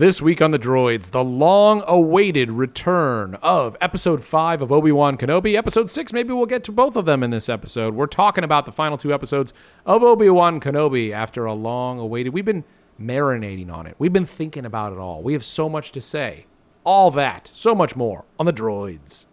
This week on The Droids, the long-awaited return of Episode 5 of Obi-Wan Kenobi. Episode 6, maybe we'll get to both of them in this episode. We're talking about the final two episodes of Obi-Wan Kenobi after a long-awaited... We've been marinating on it. We've been thinking about it all. We have so much to say. All that, so much more on The Droids.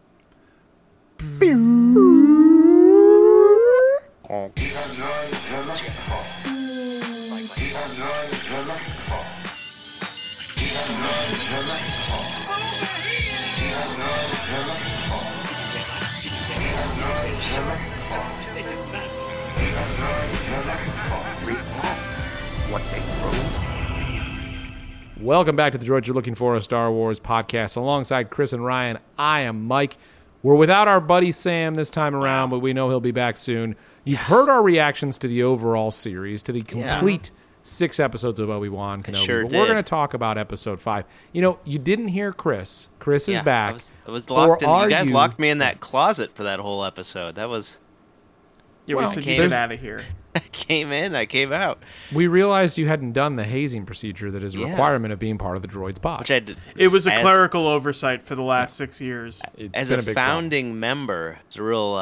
Welcome back to The Droids You're Looking For, a Star Wars podcast. Alongside Chris and Ryan, I am Mike. We're without our buddy Sam this time around, but we know he'll be back soon. You've heard our reactions to the overall series, to the complete 6 episodes of Obi-Wan Kenobi. Sure but did. we're going to talk about Episode 5. You know, you didn't hear Chris. Chris is back. I was locked in. Or You guys are locked me in that closet for that whole episode. That was... Yeah, Well, we said get out of here. I came in, I came out. We realized you hadn't done the hazing procedure that is a requirement of being part of the Droids pod. Which I did. It was a clerical oversight for the last 6 years. It's As been a big founding member, it's a real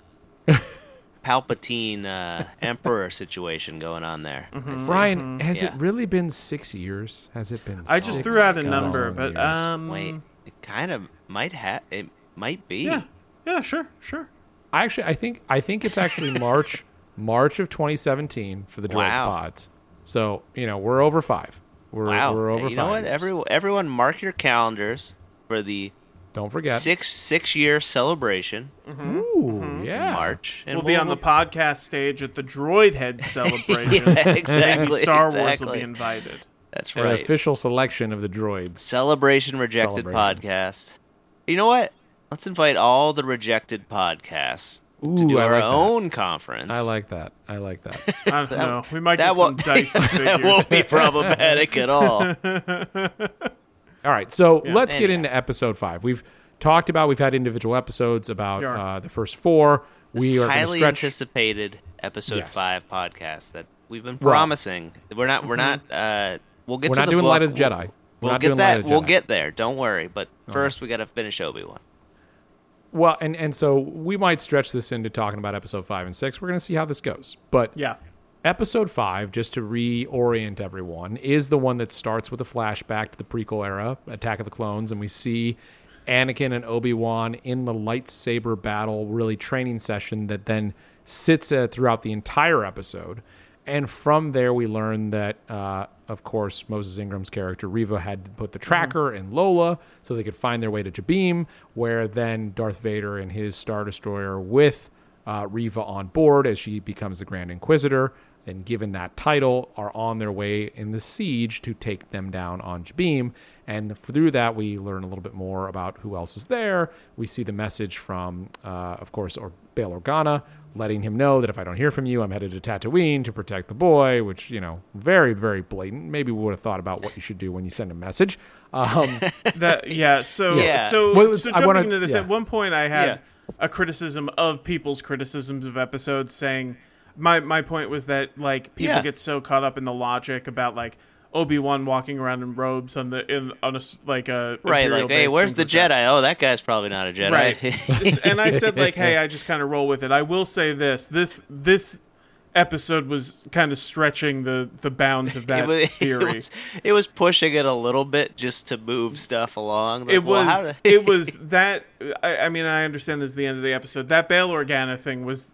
Palpatine Emperor situation going on there. problem. Ryan, has it Yeah. really been 6 years? Has it been I just 6 threw out a long number, but years? Wait, it kind of might have. It might be. yeah, sure. I think it's actually March of 2017 for the Droids Wow. pods. So, you know, we're over 5. We're over 5 You know what? years. Everyone, mark your calendars for the Don't forget. six-year celebration Ooh, yeah. in March. And We'll be on the podcast stage at the Droid Head celebration. Yeah, exactly. Maybe Star Wars will exactly. be invited. That's An right. official selection of the Droids. Celebration Rejected Celebration. podcast. You know what? Let's invite all the rejected podcasts to Ooh, do I our like that. own conference. I like that. I don't know. We might that get some won't- dicey figures. That won't be problematic at all. All right, so let's get Anyhow. into Episode 5. We've had individual episodes about Yeah. the first 4. We are going to Highly stretch... anticipated episode Yes. 5 podcast that we've been promising. We're not. We'll get We're to not the doing book. Light of the Jedi. We're We'll not get doing Light that. of the We'll Jedi. get there. Don't worry. But first, we got to finish Obi-Wan. Well, and so we might stretch this into talking about Episode 5 and 6. We're going to see how this goes. But Yeah. Episode 5, just to reorient everyone, is the one that starts with a flashback to the prequel era, Attack of the Clones, and we see Anakin and Obi-Wan in the lightsaber battle, really training session that then sits throughout the entire episode. And from there, we learn that, of course, Moses Ingram's character, Reva, had to put the tracker in Lola so they could find their way to Jabeam, where then Darth Vader and his Star Destroyer with Reva on board as she becomes the Grand Inquisitor, and given that title, are on their way in the siege to take them down on Jabeam. And through that, we learn a little bit more about who else is there. We see the message from, of course, Bail Organa, letting him know that if I don't hear from you, I'm headed to Tatooine to protect the boy, which, you know, very, very blatant. Maybe we would have thought about what you should do when you send a message. So Yeah. Well, jumping into this, yeah. at one point I had a criticism of people's criticisms of episodes, saying my point was that like people get so caught up in the logic about like Obi-Wan walking around in robes on a Right, Imperial like, hey, base, where's things the like that. Jedi? Oh, that guy's probably not a Jedi. Right. And I said, like, hey, I just kind of roll with it. I will say this episode was kind of stretching the bounds of that theory. It was pushing it a little bit just to move stuff along. Like, It well, how was do- it was that I mean, I understand this is the end of the episode. That Bail Organa thing was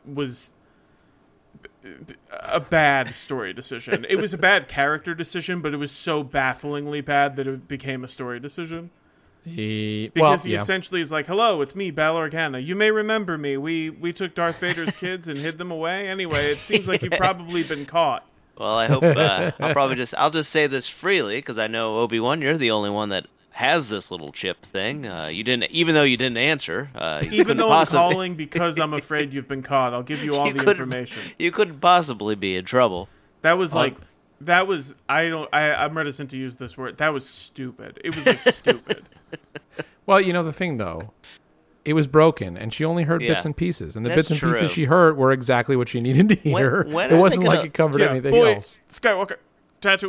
a bad story decision. It was a bad character decision, but it was so bafflingly bad that it became a story decision. Because he essentially is like, hello, it's me, Bail Organa. You may remember me. We took Darth Vader's kids and hid them away. Anyway, it seems like you've probably been caught. Well, I hope I'll just say this freely because I know Obi-Wan, you're the only one that has this little chip thing. You didn't, even though you didn't answer. Even though I'm calling because I'm afraid you've been caught, I'll give you all the information. You couldn't possibly be in trouble. That was like, I'm reticent to use this word. That was stupid. It was like stupid. Well, you know, the thing, though, it was broken, and she only heard bits and pieces. And the That's bits and true. pieces she heard were exactly what she needed to hear. When it are wasn't they like gonna- it covered anything boy, else. Skywalker, Tatooine,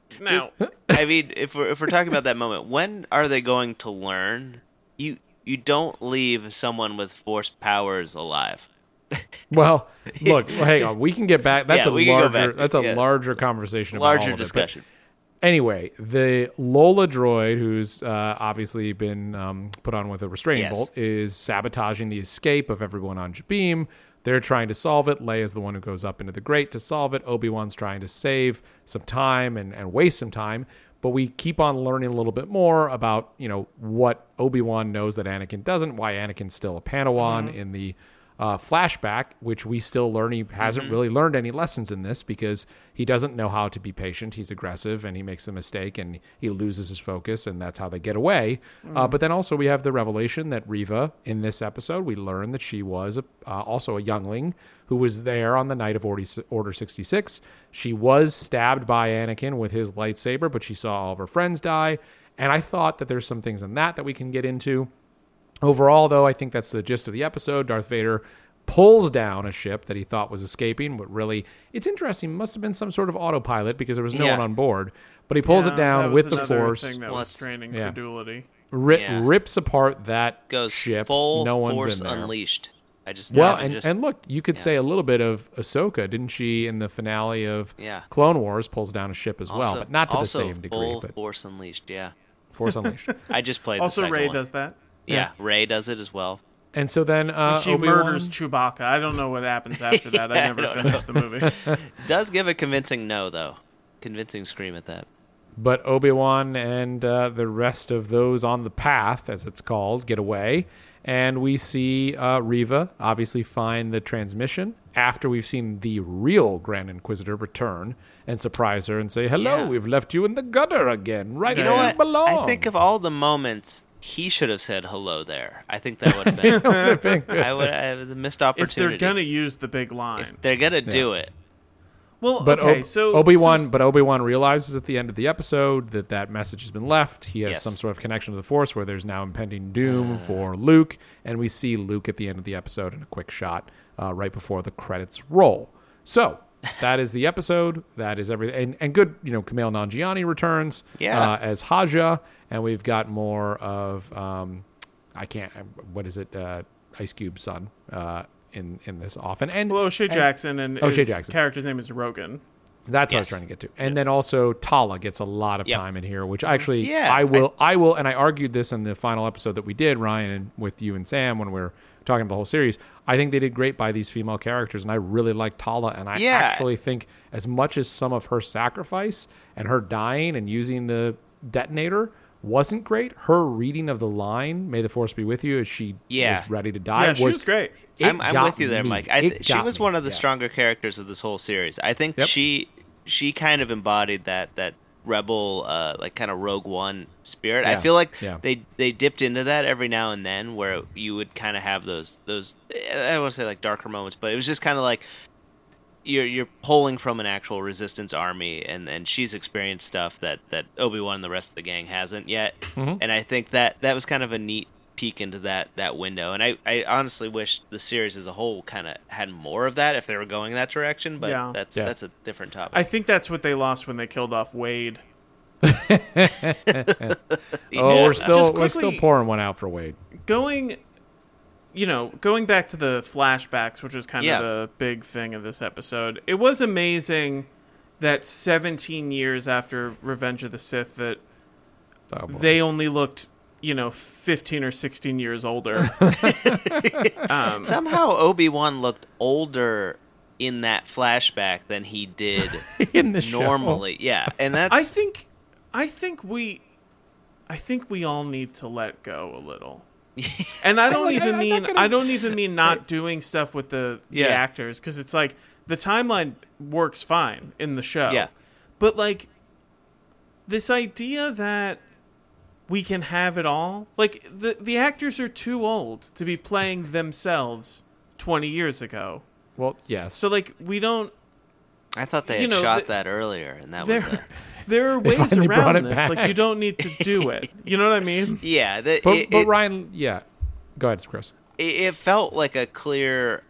Now, I mean, if we're talking about that moment, when are they going to learn? You don't leave someone with force powers alive. Well, look, hang on. We can get back. That's Yeah, a we can go larger. back to- That's a yeah. larger conversation. About Larger all of it, but discussion. anyway, the Lola droid, who's obviously been put on with a restraining Yes. bolt, is sabotaging the escape of everyone on Jabeam. They're trying to solve it. Leia's the one who goes up into the grate to solve it. Obi-Wan's trying to save some time and waste some time. But we keep on learning a little bit more about, what Obi-Wan knows that Anakin doesn't, why Anakin's still a Padawan in the flashback, which we still learn. He hasn't really learned any lessons in this because he doesn't know how to be patient. He's aggressive and he makes a mistake and he loses his focus, and that's how they get away. But then also we have the revelation that Reva, in this episode, we learn that she was also a youngling who was there on the night of Order 66. She was stabbed by Anakin with his lightsaber, but she saw all of her friends die. And I thought that there's some things in that we can get into. Overall, though, I think that's the gist of the episode. Darth Vader pulls down a ship that he thought was escaping, but really, it's interesting. It must have been some sort of autopilot because there was no one on board. But he pulls it down with the Force. Thing that was straining credulity. Rips apart that Goes ship. full No one's Force in there. Unleashed. And look, you could say a little bit of Ahsoka, didn't she? In the finale of Clone Wars, pulls down a ship as well, but not to the same degree. Full but Force Unleashed, Force Unleashed. I just played. Also, the second Rey one. does that. Yeah, Rey does it as well. And so then she Obi-Wan murders Chewbacca. I don't know what happens after that. I never finished the movie. Does give a convincing no, though. Convincing scream at that. But Obi-Wan and the rest of those on the path, as it's called, get away. And we see Reva obviously find the transmission after we've seen the real Grand Inquisitor return and surprise her and say, hello, we've left you in the gutter again, right where you belong. I think of all the moments, he should have said hello there. I think that would have been the missed opportunity. If they're going to use the big line. If they're going to do it. Well, but okay, so Obi-Wan realizes at the end of the episode that message has been left. He has some sort of connection to the Force where there's now impending doom for Luke, and we see Luke at the end of the episode in a quick shot right before the credits roll. So that is the episode. That is everything. And good, Kumail Nanjiani returns as Haja, and we've got more of Ice Cube's son. In this often. And O'Shea Jackson and O'Shea his Jackson. character's name is Rogan. That's what I was trying to get to. And then also Tala gets a lot of time in here, which actually I will and I argued this in the final episode that we did, Ryan, and with you and Sam when we were talking about the whole series. I think they did great by these female characters, and I really like Tala, and I actually think as much as some of her sacrifice and her dying and using the detonator wasn't great, her reading of the line "May the Force be with you" as she was ready to die she was great. I'm with you there, Mike. She was one of the stronger characters of this whole series. I think she kind of embodied that rebel, like kind of Rogue One spirit. I feel like they dipped into that every now and then, where you would kind of have those I don't want to say like darker moments, but it was just kind of like you're pulling from an actual resistance army, and she's experienced stuff that Obi-Wan and the rest of the gang hasn't yet. And I think that was kind of a neat peek into that window, and I honestly wish the series as a whole kind of had more of that if they were going that direction, but that's a different topic. I think that's what they lost when they killed off Wade. We're still pouring one out for Wade. Going back to the flashbacks, which was kind of the big thing of this episode, it was amazing that 17 years after Revenge of the Sith that they only looked 15 or 16 years older. Somehow Obi-Wan looked older in that flashback than he did in the normally. Show. Yeah, and that's. I think we all need to let go a little. And I don't even mean not doing stuff with the actors, because it's like the timeline works fine in the show. Yeah. But like this idea that we can have it all, like the actors are too old to be playing themselves 20 years ago. Well, yes. So like we don't. I thought they had shot that earlier, and that was there are ways around this. Like you don't need to do it. You know what I mean? Yeah. But Ryan, go ahead, Chris. It felt like a clear.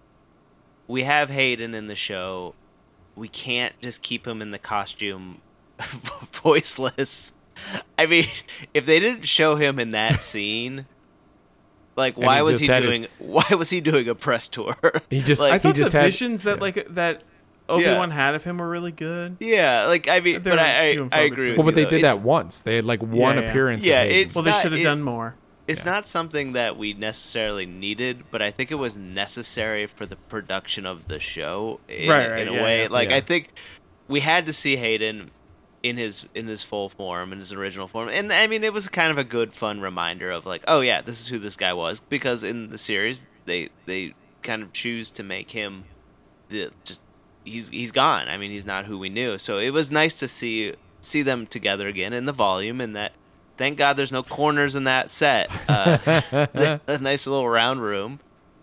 We have Hayden in the show. We can't just keep him in the costume voiceless. I mean, if they didn't show him in that scene, like why was he doing a press tour? I thought the visions that Obi-Wan had of him were really good. Yeah, like I mean, but I agree with you. But they did that once. They had like one appearance. Yeah, they should have done more. It's not something that we necessarily needed, but I think it was necessary for the production of the show in a way. I think we had to see Hayden in his full form, in his original form. And I mean, it was kind of a good, fun reminder of like, oh yeah, this is who this guy was. Because in the series, they kind of choose to make him he's gone. I mean, he's not who we knew. So it was nice to see them together again in the volume, and that. Thank God there's no corners in that set. A nice little round room.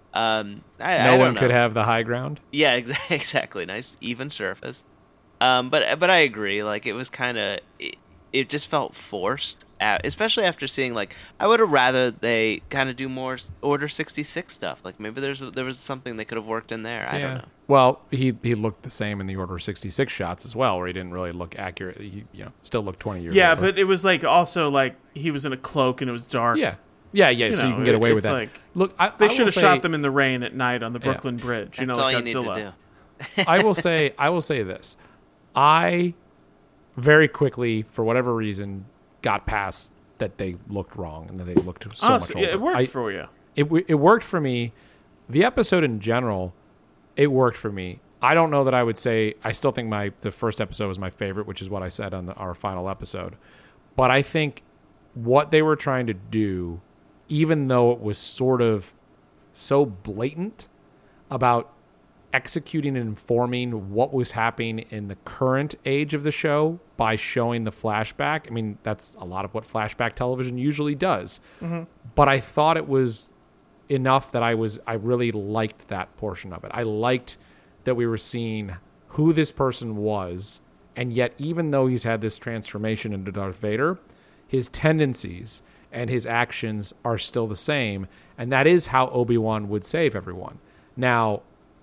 No one could have the high ground. Yeah, exactly. Nice even surface. But I agree. Like it was kind of, it just felt forced. Especially after seeing like, I would have rather they kind of do more Order 66 stuff. Like maybe there was something they could have worked in there. I don't know. Well, he looked the same in the Order 66 shots as well, where he didn't really look accurate. He still looked 20 years. Yeah, older. But it was like also like he was in a cloak and it was dark. Yeah. So you can get away with that. Like, look, they should have shot them in the rain at night on the Brooklyn Bridge. That's all like you Godzilla. Need to do. I will say this. I very quickly, for whatever reason, got past that they looked wrong and that they looked so much older. It worked for you. It worked for me. The episode in general, it worked for me. I don't know that I would say I still think the first episode was my favorite, which is what I said on our final episode. But I think what they were trying to do, even though it was sort of so blatant about executing and informing what was happening in the current age of the show by showing the flashback. I mean, that's a lot of what flashback television usually does. Mm-hmm. But I thought it was enough that I really liked that portion of it. I liked that we were seeing who this person was, and yet even though he's had this transformation into Darth Vader, his tendencies and his actions are still the same, and that is how Obi-Wan would save everyone. Now,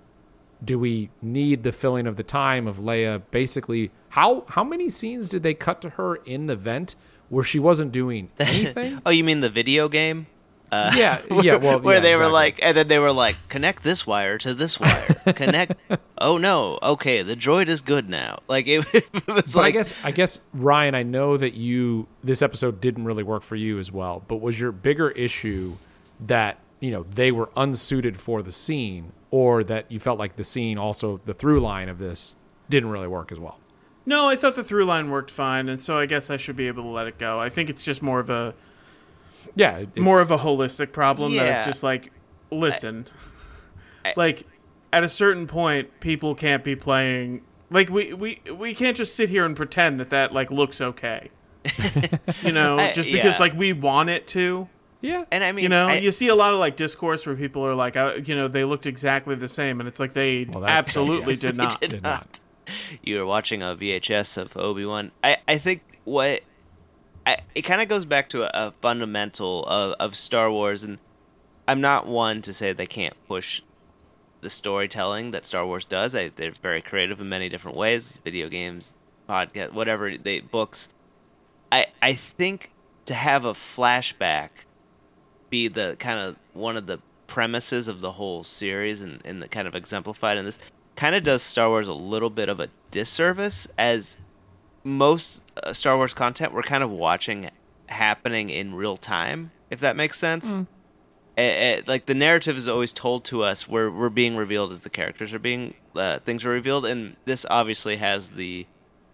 do we need the filling of the time of Leia? Basically, how many scenes did they cut to her in the vent where she wasn't doing anything? Oh, you mean the video game? Yeah. Well, where they exactly. were like, and then they were like, connect this wire to this wire. Connect. Oh no. Okay, the droid is good now. Like it was but like. I guess Ryan, I know that this episode didn't really work for you as well. But was your bigger issue that they were unsuited for the scene, or that you felt like the scene, also the through line of this, didn't really work as well? No, I thought the through line worked fine, and so I guess I should be able to let it go. I think it's just more of a more of a holistic problem that it's just like, listen, like at a certain point, people can't be playing like we can't just sit here and pretend that like looks okay, just because like we want it to. Yeah, and I mean, you see a lot of like discourse where people are like, they looked exactly the same, and it's like they absolutely did not. Did not. You were watching a VHS of Obi-Wan. I think it kind of goes back to a fundamental of Star Wars, and I'm not one to say they can't push the storytelling that Star Wars does. They're very creative in many different ways, video games, podcast, whatever, books. I think to have a flashback be the kind of one of the premises of the whole series and the kind of exemplified in this kind of does Star Wars a little bit of a disservice, as most Star Wars content we're kind of watching happening in real time, if that makes sense. Like the narrative is always told to us, we're being revealed as the characters are being things are revealed, and this obviously has the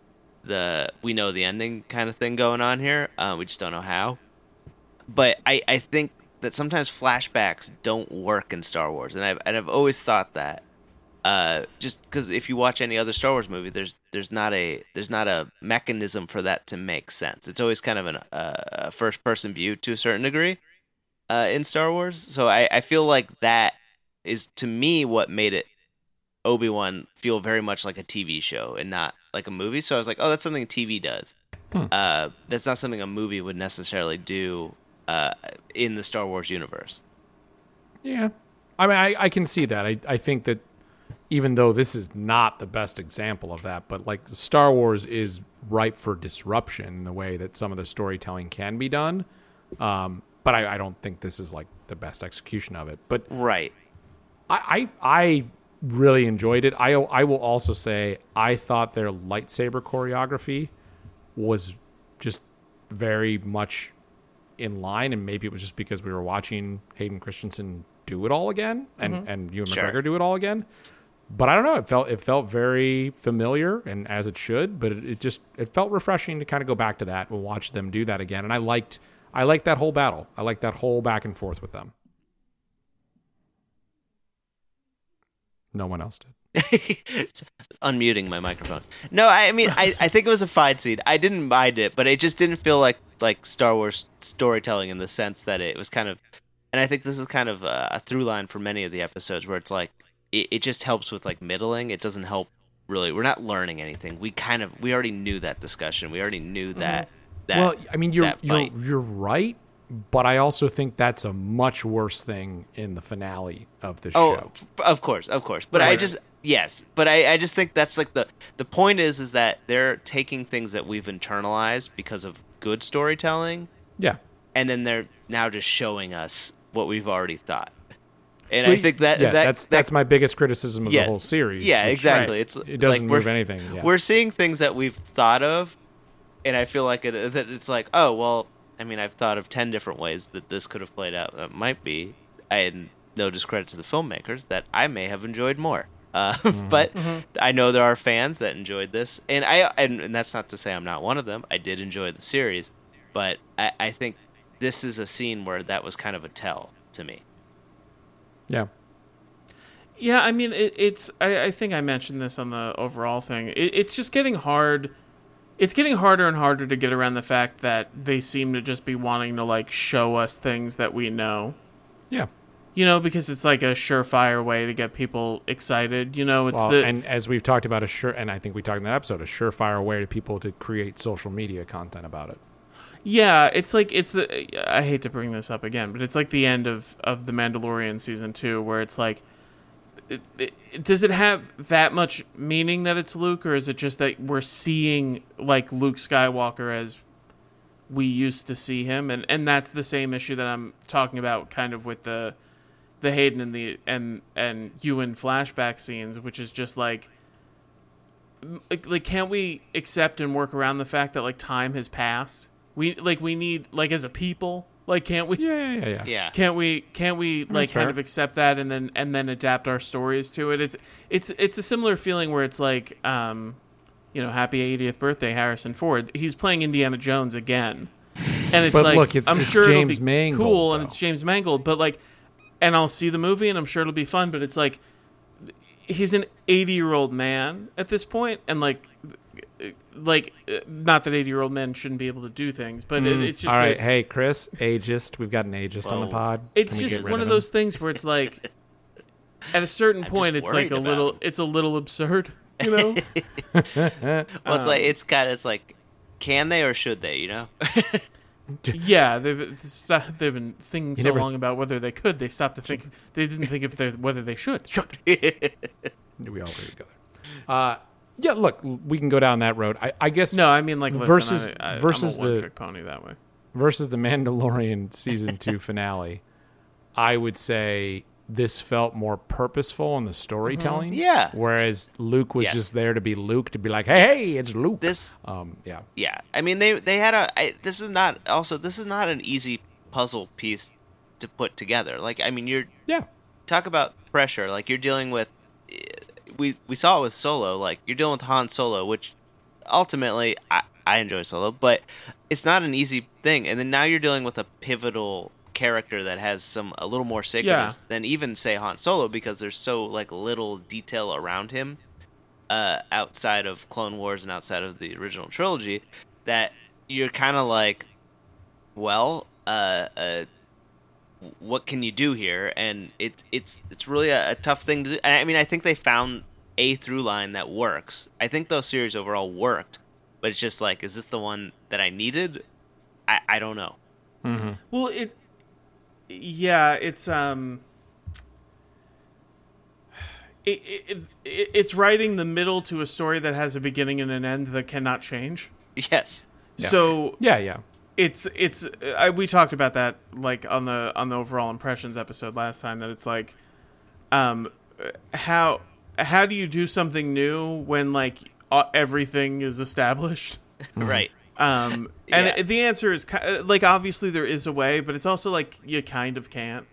we know the ending kind of thing going on here. We just don't know how. But I think that sometimes flashbacks don't work in Star Wars, and I've always thought that. Just because if you watch any other Star Wars movie, there's not a mechanism for that to make sense. It's always kind of a first person view to a certain degree in Star Wars. So I feel like that is, to me, what made it Obi-Wan feel very much like a TV show and not like a movie. So I was like, oh, that's something TV does. That's not something a movie would necessarily do in the Star Wars universe. Yeah, I mean, I can see that. I think that even though this is not the best example of that, but like Star Wars is ripe for disruption in the way that some of the storytelling can be done. But I don't think this is like the best execution of it. But right, I really enjoyed it. I will also say I thought their lightsaber choreography was just very much in line, and maybe it was just because we were watching Hayden Christensen do it all again, and Ewan McGregor do it all again. But I don't know. It felt very familiar, and as it should. But it felt refreshing to kind of go back to that and watch them do that again. And I liked that whole battle. I liked that whole back and forth with them. No one else did. Unmuting my microphone. No, I mean, I think it was a fine scene. I didn't mind it, but it just didn't feel like Star Wars storytelling in the sense that it was kind of, and I think this is kind of a through line for many of the episodes where it's like, it just helps with like middling. It doesn't help really. We're not learning anything. We already knew that discussion. We already knew that. Well, I mean, you're right, but I also think that's a much worse thing in the finale of the show. Of course. But right. I just think that's like the point is that they're taking things that we've internalized because of good storytelling. Yeah. And then they're now just showing us what we've already thought. And I think that's my biggest criticism of the whole series. Yeah, exactly. Right. It doesn't move anything. Yeah. We're seeing things that we've thought of, and I feel like it's like, oh, well, I mean, I've thought of 10 different ways that this could have played out. It might be. I had no discredit to the filmmakers that I may have enjoyed more. But I know there are fans that enjoyed this, and and that's not to say I'm not one of them. I did enjoy the series, but I think this is a scene where that was kind of a tell to me. Yeah. Yeah, I mean, I think I mentioned this on the overall thing. It's just getting hard. It's getting harder and harder to get around the fact that they seem to just be wanting to, like, show us things that we know. Yeah. You know, because it's like a surefire way to get people excited. You know, and as we've talked about, and I think we talked in that episode, a surefire way to people to create social media content about it. Yeah, it's like I hate to bring this up again, but it's like the end of The Mandalorian season 2, where it's like, does it have that much meaning that it's Luke, or is it just that we're seeing like Luke Skywalker as we used to see him, and that's the same issue that I'm talking about, kind of with the Hayden and Ewan flashback scenes, which is just like can't we accept and work around the fact that like time has passed? We need, like, as a people, like, can't we? Yeah. Can't we like fair. kind of accept that and then adapt our stories to it? It's a similar feeling where it's like, happy 80th birthday, Harrison Ford. He's playing Indiana Jones again, and it's like, look, I'm sure James it'll be Mangold, cool, though. And it's James Mangold, but like, and I'll see the movie and I'm sure it'll be fun, but it's like, he's an 80-year-old man at this point, and like not that 80-year-old men shouldn't be able to do things, but it's just all right. Hey, Chris, ageist. We've got an ageist on the pod. It's just one of those things where it's like, at a certain point, it's like it's a little absurd, you know. Well, it's like, can they or should they, you know? Yeah, they've been thinking so long about whether they could. They stopped to think. They didn't think whether they should. We all agree together. Yeah, look, we can go down that road. I guess. No, I mean, like, versus I'm a one-trick pony that way. Versus the Mandalorian season 2 finale, I would say this felt more purposeful in the storytelling. Yeah. Whereas Luke was just there to be Luke, to be like, hey, it's Luke. Yeah. I mean, they had this is not an easy puzzle piece to put together. Like, I mean, talk about pressure. Like, you're dealing with. We saw it with Solo. Like, you're dealing with Han Solo, which ultimately I enjoy Solo, but it's not an easy thing. And then now you're dealing with a pivotal character that has a little more sacredness than even, say, Han Solo, because there's so like little detail around him outside of Clone Wars and outside of the original trilogy, that you're kind of like, well, what can you do here? And it's really a tough thing to do. I mean, I think they found a through line that works. I think those series overall worked, but it's just like, is this the one that I needed? I don't know. Mm-hmm. Well, it's writing the middle to a story that has a beginning and an end that cannot change. Yes. Yeah. So yeah. We talked about that like on the overall impressions episode last time, that it's like, how do you do something new when like everything is established? Right. And the answer is like, obviously there is a way, but it's also like you kind of can't.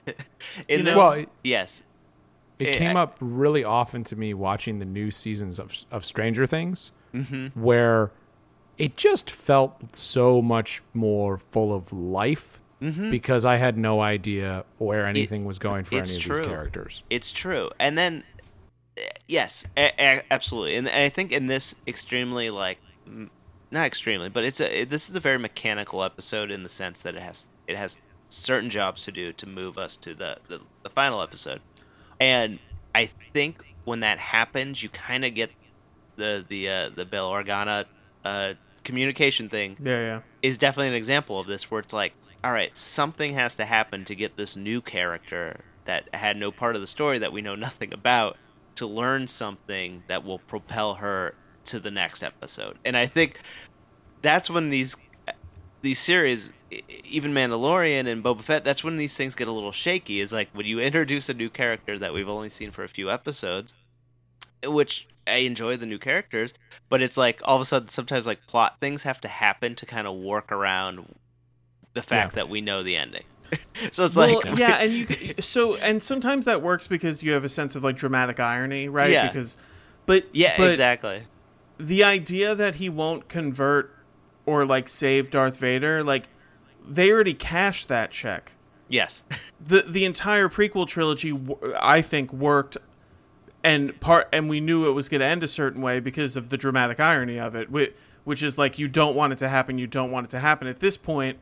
Yes. It came up really often to me watching the new seasons of Stranger Things, where it just felt so much more full of life because I had no idea where anything was going for any of these characters. It's true. And then, yes, absolutely. And I think in this extremely, like, not extremely, but this is a very mechanical episode in the sense that it has certain jobs to do to move us to the final episode. And I think when that happens, you kind of get the Bail Organa communication thing. Yeah. Is definitely an example of this, where it's like, all right, something has to happen to get this new character that had no part of the story that we know nothing about to learn something that will propel her to the next episode. And I think that's when these series, even Mandalorian and Boba Fett, that's when these things get a little shaky, is like when you introduce a new character that we've only seen for a few episodes, which I enjoy the new characters, but it's like all of a sudden sometimes like plot things have to happen to kind of work around the fact that we know the ending. So it's and sometimes that works because you have a sense of like dramatic irony, right? Yeah. But exactly. The idea that he won't convert or like save Darth Vader, like they already cashed that check. Yes. The entire prequel trilogy, I think, worked, and we knew it was going to end a certain way because of the dramatic irony of it, which is like, you don't want it to happen, you don't want it to happen. At this point,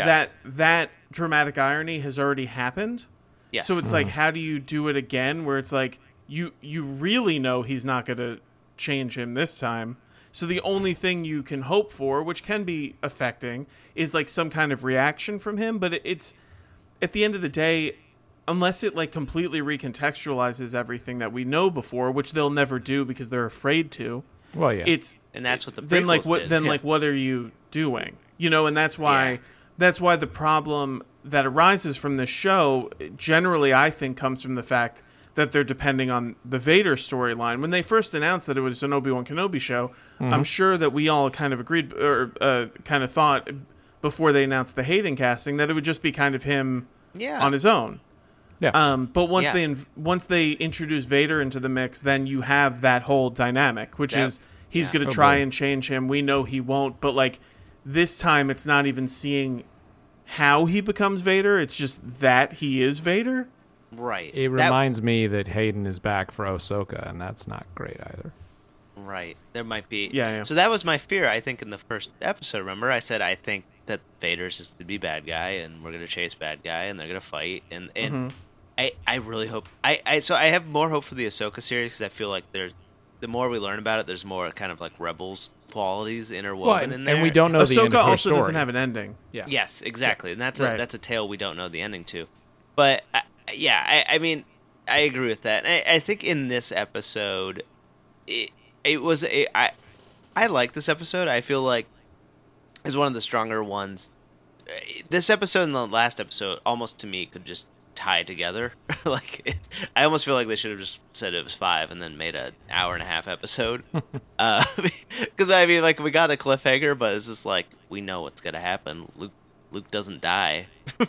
that dramatic irony has already happened. Yes. So it's like, how do you do it again? Where it's like you really know he's not going to change him this time. So the only thing you can hope for, which can be affecting, is like some kind of reaction from him. But it's, at the end of the day, unless it like completely recontextualizes everything that we know before, which they'll never do because they're afraid to. Well, yeah. And that's what the then like what did. Then like what are you doing? You know, and that's why the problem that arises from this show generally, I think, comes from the fact that they're depending on the Vader storyline. When they first announced that it was an Obi-Wan Kenobi show, I'm sure that we all kind of agreed, or kind of thought before they announced the Hayden casting, that it would just be kind of him on his own. Yeah. But once they introduce Vader into the mix, then you have that whole dynamic, which is he's going to try and change him. We know he won't, but like this time, it's not even seeing how he becomes Vader. It's just that he is Vader. Right. It reminds me that Hayden is back for Ahsoka, and that's not great either. Right. There might be. Yeah. So that was my fear, I think, in the first episode. Remember, I said I think that Vader's just to be bad guy, and we're going to chase bad guy, and they're going to fight. And I really hope. So I have more hope for the Ahsoka series because I feel like the more we learn about it, there's more kind of like Rebels qualities interwoven in there. And we don't know the end of her also story. Doesn't have an ending. Yeah. Yes, exactly. And that's a tale we don't know the ending to. But I mean, I agree with that. And I think in this episode, I like this episode. I feel like it's one of the stronger ones. This episode and the last episode, almost to me, could just tie together. I almost feel like they should have just said it was 5 and then made an hour-and-a-half episode. Because I mean, like, we got a cliffhanger, but it's just like, we know what's gonna happen. Luke doesn't die.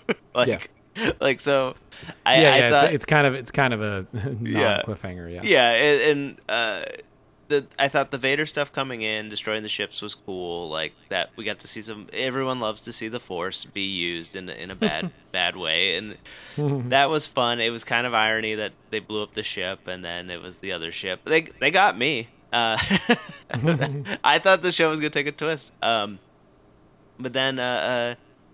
So I thought it's kind of a non-cliffhanger. And I thought the Vader stuff coming in, destroying the ships was cool. Like that, we got to see some. Everyone loves to see the Force be used in a bad way, and that was fun. It was kind of irony that they blew up the ship, and then it was the other ship. They got me. I thought the show was gonna take a twist. But then I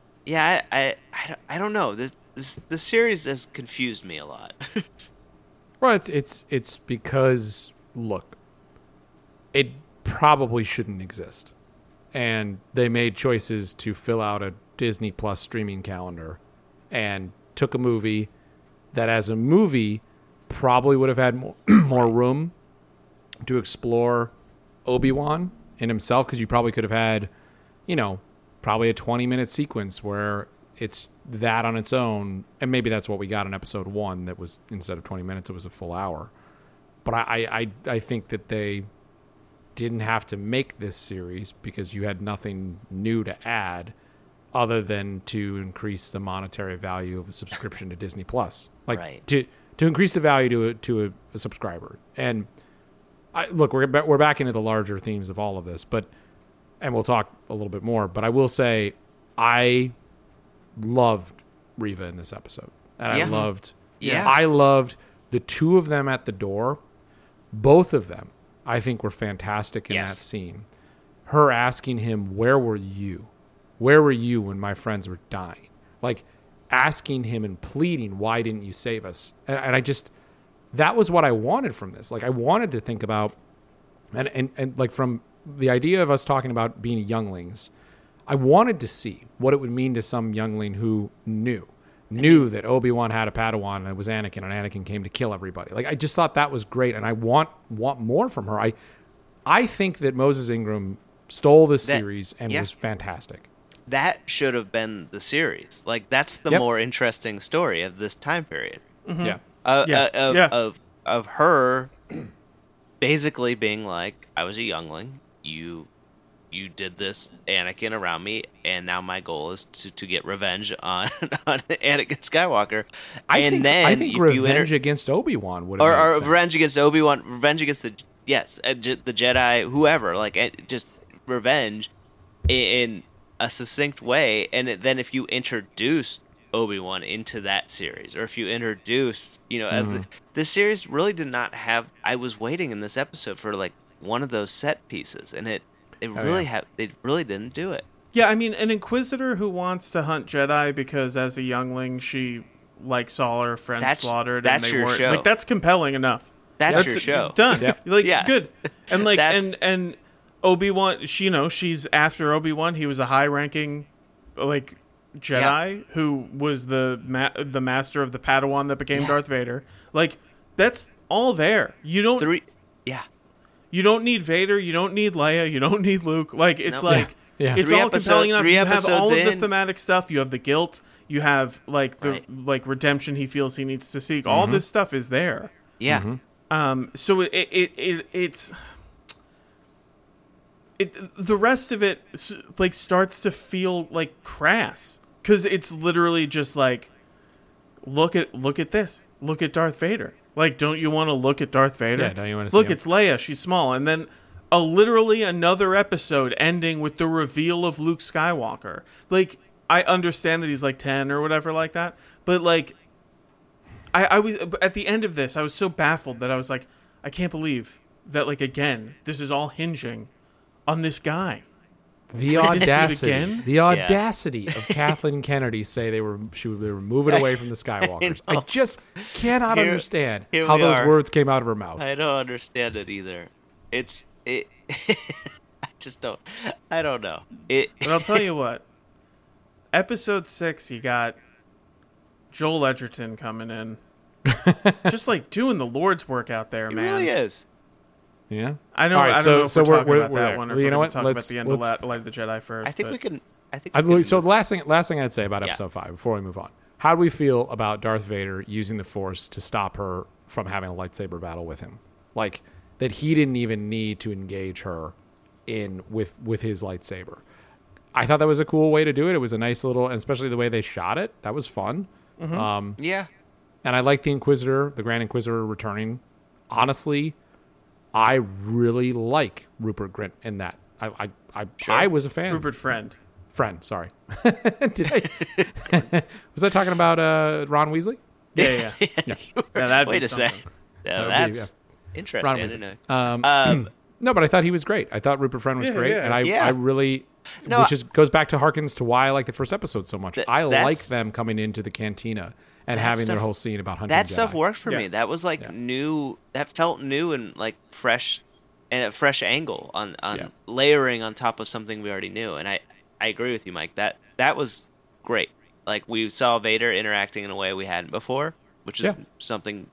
don't know. This series has confused me a lot. Well, it's because, look, it probably shouldn't exist, and they made choices to fill out a Disney Plus streaming calendar, and took a movie that, as a movie, probably would have had more room to explore Obi-Wan in himself, because you probably could have had, probably a 20-minute sequence where it's that on its own, and maybe that's what we got in episode 1. That was, instead of 20 minutes, it was a full hour. But I think that they didn't have to make this series because you had nothing new to add other than to increase the monetary value of a subscription to Disney Plus, to increase the value to a subscriber. And look, we're back into the larger themes of all of this, and we'll talk a little bit more. But I will say, I loved Reva in this episode, and I loved the two of them at the door. Both of them, I think, were fantastic in that scene. Her asking him, "Where were you? Where were you when my friends were dying?" Like, asking him and pleading, "Why didn't you save us?" And I just, that was what I wanted from this. Like, I wanted to think about, and like, from the idea of us talking about being younglings, I wanted to see what it would mean to some youngling who knew that Obi-Wan had a Padawan and it was Anakin, and Anakin came to kill everybody. Like, I just thought that was great, and I want more from her. I think that Moses Ingram stole this series and was fantastic. That should have been the series. Like, that's the more interesting story of this time period. Mm-hmm. Of her basically being like, I was a youngling, you did this, Anakin, around me, and now my goal is to get revenge on Anakin Skywalker. I think revenge against Obi-Wan would have made sense. Revenge against Obi-Wan, revenge against the Jedi, whoever, like, just revenge in a succinct way. And then if you introduce Obi-Wan into that series, or if you introduced, this series really did not have. I was waiting in this episode for like one of those set pieces, and they really didn't do it. Yeah, I mean, an Inquisitor who wants to hunt Jedi because as a youngling she saw her friends slaughtered and they weren't. Show. Like, that's compelling enough. That's your show. Done. Yeah. Good. And like and Obi-Wan, she's after Obi-Wan. He was a high-ranking Jedi who was the master of the Padawan that became Darth Vader. Like, that's all there. You don't You don't need Vader. You don't need Leia. You don't need Luke. Like, it's it's all compelling enough. You have all of the thematic stuff. You have the guilt. You have redemption he feels he needs to seek. All this stuff is there. Yeah. Mm-hmm. So it's the rest of it starts to feel like crass, because it's literally just like, look at this. Look at Darth Vader. Like, don't you want to look at Darth Vader? Yeah, don't you want to see Look, him? it's Leia. She's small. And then literally another episode ending with the reveal of Luke Skywalker. Like, I understand that he's 10 or whatever like that. But I was, at the end of this, I was so baffled that I was like, I can't believe that, again, this is all hinging on this guy. The audacity of Kathleen Kennedy say they were moving away from the Skywalkers. I just cannot understand how those words came out of her mouth. I don't understand it either. I just don't. I don't know. But I'll tell you what. Episode 6, you got Joel Edgerton coming in, just doing the Lord's work out there, man. He really is. Yeah, I know. Right, I don't know if we're talking about that one, or if we're going to talk about the end of Light of the Jedi first. I think we can. So the last thing I'd say about Episode 5 before we move on: how do we feel about Darth Vader using the Force to stop her from having a lightsaber battle with him? Like, that he didn't even need to engage her with his lightsaber. I thought that was a cool way to do it. It was a nice little, and especially the way they shot it. That was fun. Mm-hmm. And I like the Inquisitor, the Grand Inquisitor, returning. Honestly, I really like Rupert Grint in that. I was a fan. Rupert Friend, sorry. Did I? Was I talking about Ron Weasley? Yeah. That'd Wait be a second. That's interesting. No, but I thought he was great. I thought Rupert Friend was great, and I really, goes back to harkens to why I like the first episode so much. I like them coming into the cantina and having their whole scene about hunting that Jedi. Stuff worked for me. That was new. That felt new and fresh, and a fresh angle on layering on top of something we already knew. And I agree with you, Mike. That was great. We saw Vader interacting in a way we hadn't before, which is something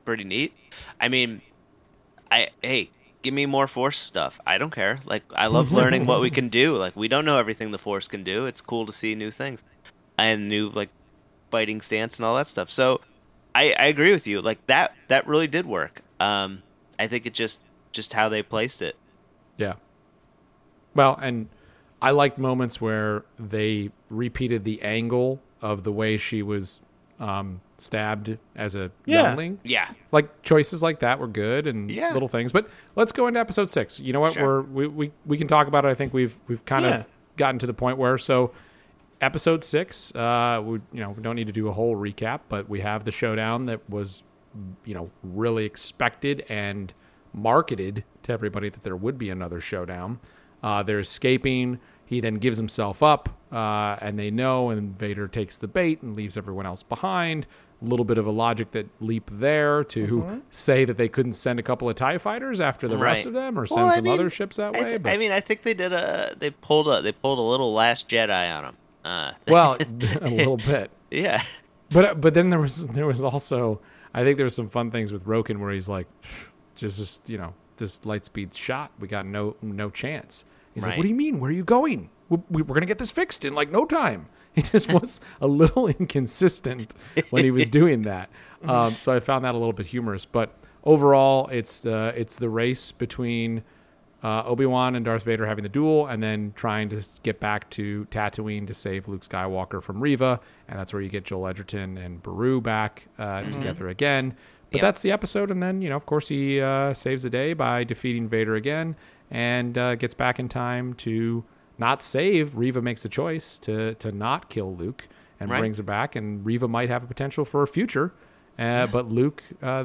pretty neat. I mean, hey, give me more Force stuff. I don't care. Like, I love learning what we can do. Like, we don't know everything the Force can do. It's cool to see new things and new, like, fighting stance and all that stuff. So I agree with you. Like, that really did work. I think it just how they placed it. Yeah. Well, and I liked moments where they repeated the angle of the way she was stabbed as a youngling. Yeah. Like, choices like that were good and little things. But let's go into episode 6. You know what? Sure. We can talk about it. I think we've kind of gotten to the point where, so episode 6, we don't need to do a whole recap, but we have the showdown that was, really expected and marketed to everybody that there would be another showdown. They're escaping. He then gives himself up, and they know, and Vader takes the bait and leaves everyone else behind. A little bit of a logic that leap there to say that they couldn't send a couple of TIE fighters after the rest of them, or send some other ships that way. I think they pulled a little Last Jedi on them. Well, a little bit. Yeah. But then there was also, I think there was some fun things with Roken where he's like, just this light speed shot, we got no chance. He's like, what do you mean? Where are you going? We're going to get this fixed in like no time. He just was a little inconsistent when he was doing that. So I found that a little bit humorous. But overall, it's the race between Obi-Wan and Darth Vader having the duel, and then trying to get back to Tatooine to save Luke Skywalker from Reva. And that's where you get Joel Edgerton and Beru back together again. But that's the episode. And then, of course, he saves the day by defeating Vader again and gets back in time to not save. Reva makes a choice to not kill Luke and brings her back. And Reva might have a potential for a future. But Luke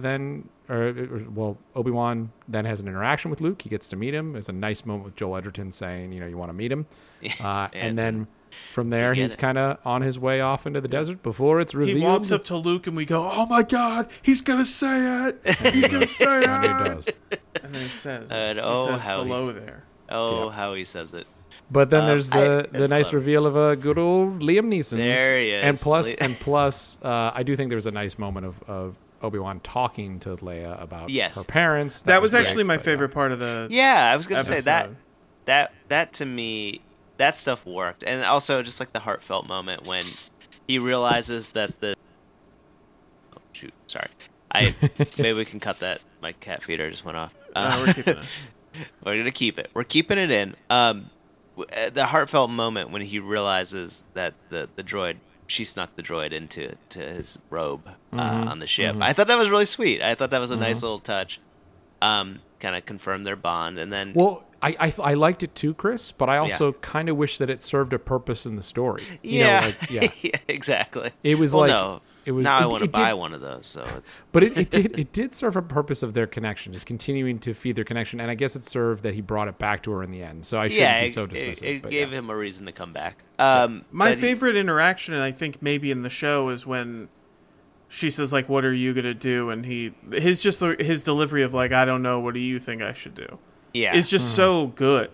Obi-Wan then has an interaction with Luke. He gets to meet him. There's a nice moment with Joel Edgerton saying, you want to meet him. And then from there, he's kind of on his way off into the desert before it's revealed. He walks up to Luke and we go, oh my God, he's going to say it. He's going to say it. And he does. And then he says, hello there. How he says it. But then there's the nice reveal of a good old Liam Neeson. There he is. And plus, I do think there was a nice moment of Obi-Wan talking to Leia about her parents. That was actually my favorite part of the I was going to say that to me, that stuff worked. And also just like the heartfelt moment when he realizes that oh, shoot, sorry. Maybe we can cut that. My cat feeder just went off. No, we're keeping it. We're going to keep it. We're keeping it in. The heartfelt moment when he realizes that the droid, she snuck the droid into his robe on the ship. I thought that was really sweet. I thought that was a nice little touch. Kind of confirmed their bond, and then I liked it too, Chris. But I also kind of wish that it served a purpose in the story. Yeah, exactly. It was now I want to buy one of those. So it's. But it did serve a purpose of their connection, just continuing to feed their connection, and I guess it served that he brought it back to her in the end. So I shouldn't be so dismissive. It gave him a reason to come back. My favorite interaction, and I think maybe in the show, is when she says like, "What are you gonna do?" And his delivery of like, "I don't know. What do you think I should do?" Yeah, it's just so good.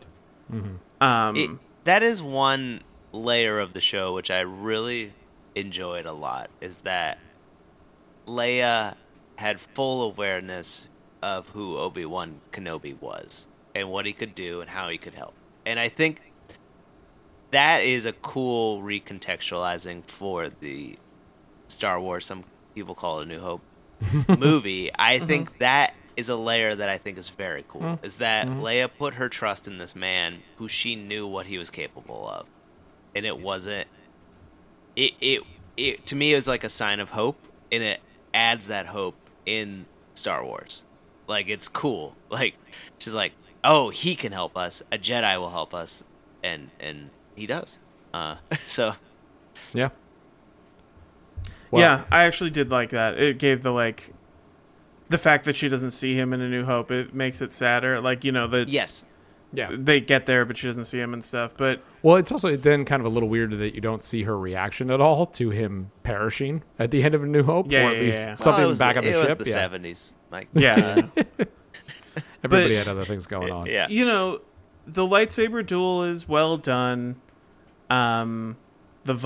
That is one layer of the show which I really enjoyed a lot, is that Leia had full awareness of who Obi-Wan Kenobi was and what he could do and how he could help. And I think that is a cool recontextualizing for the Star Wars, some people call it A New Hope, movie. I think that is a layer that I think is very cool, is that Leia put her trust in this man who she knew what he was capable of. And it wasn't... It to me, it was like a sign of hope, and it adds that hope in Star Wars. Like, it's cool. Like, she's like, oh, he can help us. A Jedi will help us. And he does. So... Yeah. Well, yeah, I actually did like that. It gave the fact that she doesn't see him in A New Hope, it makes it sadder. Like, yes. Yeah. They get there, but she doesn't see him and stuff. But it's also then kind of a little weird that you don't see her reaction at all to him perishing at the end of A New Hope, or at least something back on the ship. It was the 70s. Like, everybody had other things going on. Yeah. The lightsaber duel is well done. The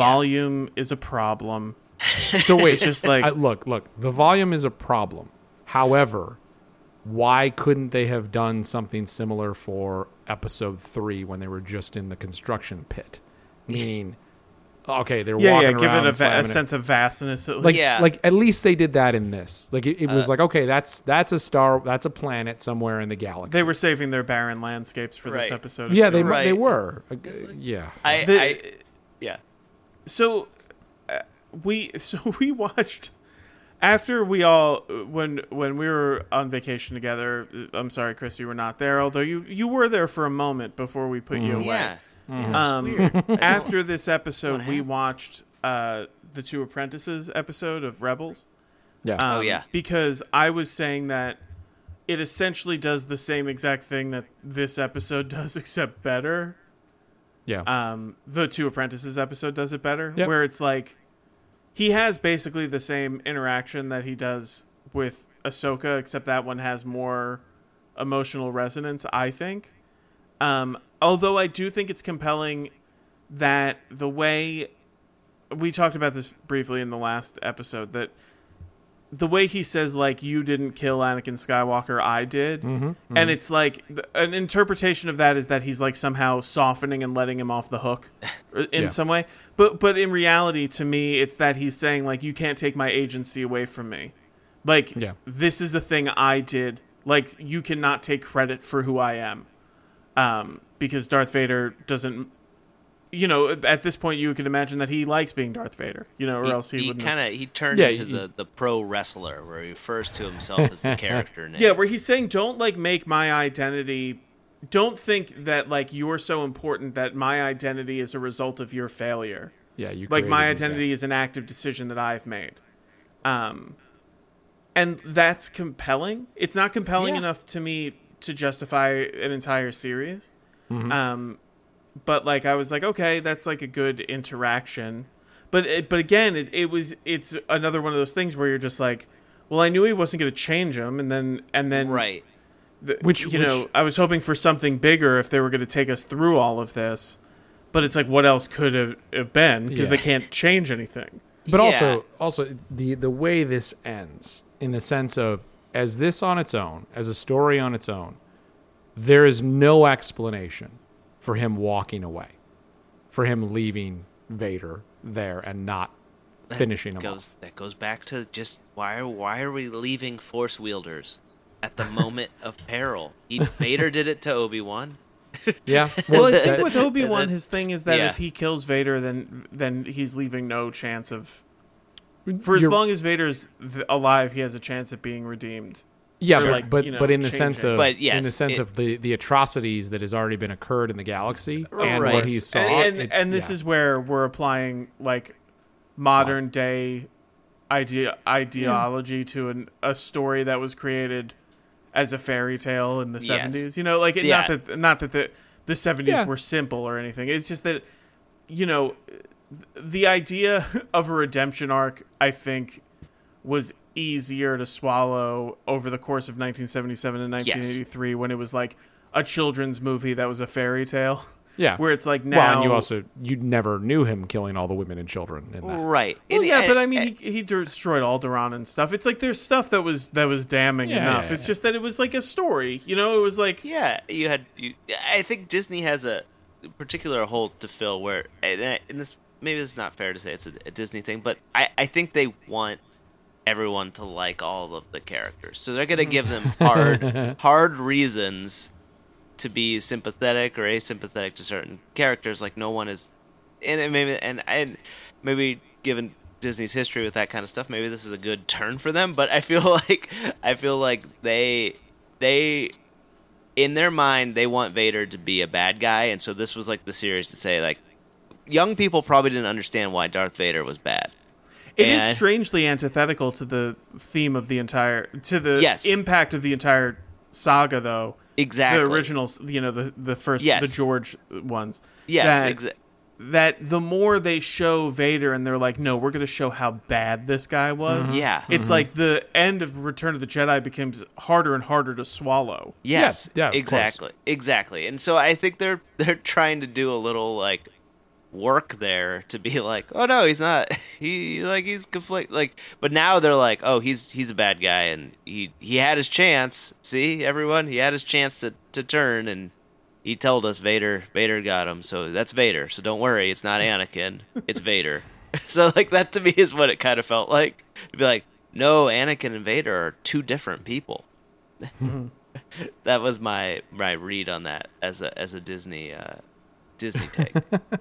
volume is a problem. So wait, it's just like look. The volume is a problem. However, why couldn't they have done something similar for episode 3 when they were just in the construction pit? Meaning, okay, they're walking give around. Give it a sense of vastness. Like at least they did that in this. Like it was like, okay, that's a star, that's a planet somewhere in the galaxy. They were saving their barren landscapes for this episode. Yeah, they were. Yeah. Yeah. So we watched. After we all, when we were on vacation together, I'm sorry, Chris, you were not there, although you were there for a moment before we put you away. Yeah. After this episode, we watched the Two Apprentices episode of Rebels. Yeah. Because I was saying that it essentially does the same exact thing that this episode does, except better. Yeah. The Two Apprentices episode does it better, yep. where it's like, he has basically the same interaction that he does with Ahsoka, except that one has more emotional resonance, I think. Although I do think it's compelling that the way... We talked about this briefly in the last episode, that the way he says, like, you didn't kill Anakin Skywalker, I did. Mm-hmm. And it's like, an interpretation of that is that he's like somehow softening and letting him off the hook in some way. But in reality, to me, it's that he's saying, like, you can't take my agency away from me. Like, this is a thing I did. Like, you cannot take credit for who I am. Because Darth Vader doesn't... You know, at this point, you can imagine that he likes being Darth Vader, you know, or else he wouldn't. He turned into the pro wrestler, where he refers to himself as the character name. Yeah, where he's saying, don't, like, make my identity... Don't think that, like, you're so important that my identity is a result of your failure. Yeah, you like, my identity is an active decision that I've made. And that's compelling. It's not compelling enough to me to justify an entire series. Mm-hmm. But like I was like, okay, that's like a good interaction. But again, it's another one of those things where you're just like, well, I knew he wasn't going to change him, and then right. Which I was hoping for something bigger if they were going to take us through all of this. But it's like, what else could have been, because they can't change anything. But also the way this ends, in the sense of, as this on its own, as a story on its own, there is no explanation for him walking away, for him leaving Vader there and not finishing him off. That goes back to just why are we leaving Force wielders at the moment of peril? Vader did it to Obi-Wan. Yeah. Well, I think with Obi-Wan, his thing is that if he kills Vader, then he's leaving no chance of... For as long as Vader's alive, he has a chance of being redeemed. Yeah, but in the sense of the atrocities that has already been occurred in the galaxy and what he saw, and this is where we're applying like modern day ideology to a story that was created as a fairy tale in the 70s. You know, like not that the 70s were simple or anything. It's just that the idea of a redemption arc, I think, was easier to swallow over the course of 1977 and 1983 when it was like a children's movie that was a fairy tale. Yeah. Where it's like now... Well, and you never knew him killing all the women and children in that. Right. Well, but I mean, he destroyed Alderaan and stuff. It's like there's stuff that was damning enough. It's just that it was like a story, It was like... Yeah, I think Disney has a particular hole to fill where... And this maybe it's not fair to say it's a Disney thing, but I think they want everyone to like all of the characters, so they're gonna give them hard reasons to be sympathetic or asympathetic to certain characters. Like no one is, and maybe given Disney's history with that kind of stuff, maybe this is a good turn for them. But I feel like they in their mind they want Vader to be a bad guy, and so this was like the series to say like young people probably didn't understand why Darth Vader was bad. It is strangely antithetical to the theme of the impact of the entire saga, though. Exactly. The originals, the first, the George ones. Yes, exactly. That the more they show Vader and they're like, no, we're going to show how bad this guy was. Mm-hmm. Yeah. It's like the end of Return of the Jedi becomes harder and harder to swallow. Yes, exactly. And so I think they're trying to do a little like work there to be like, oh no, he's not. He's conflict. Like, but now they're like, oh, he's a bad guy, and he had his chance. See, everyone, he had his chance to turn, and he told us Vader got him. So that's Vader. So don't worry, it's not Anakin, it's Vader. So like that to me is what it kind of felt like, to be like, no, Anakin and Vader are two different people. That was my read on that as a Disney take.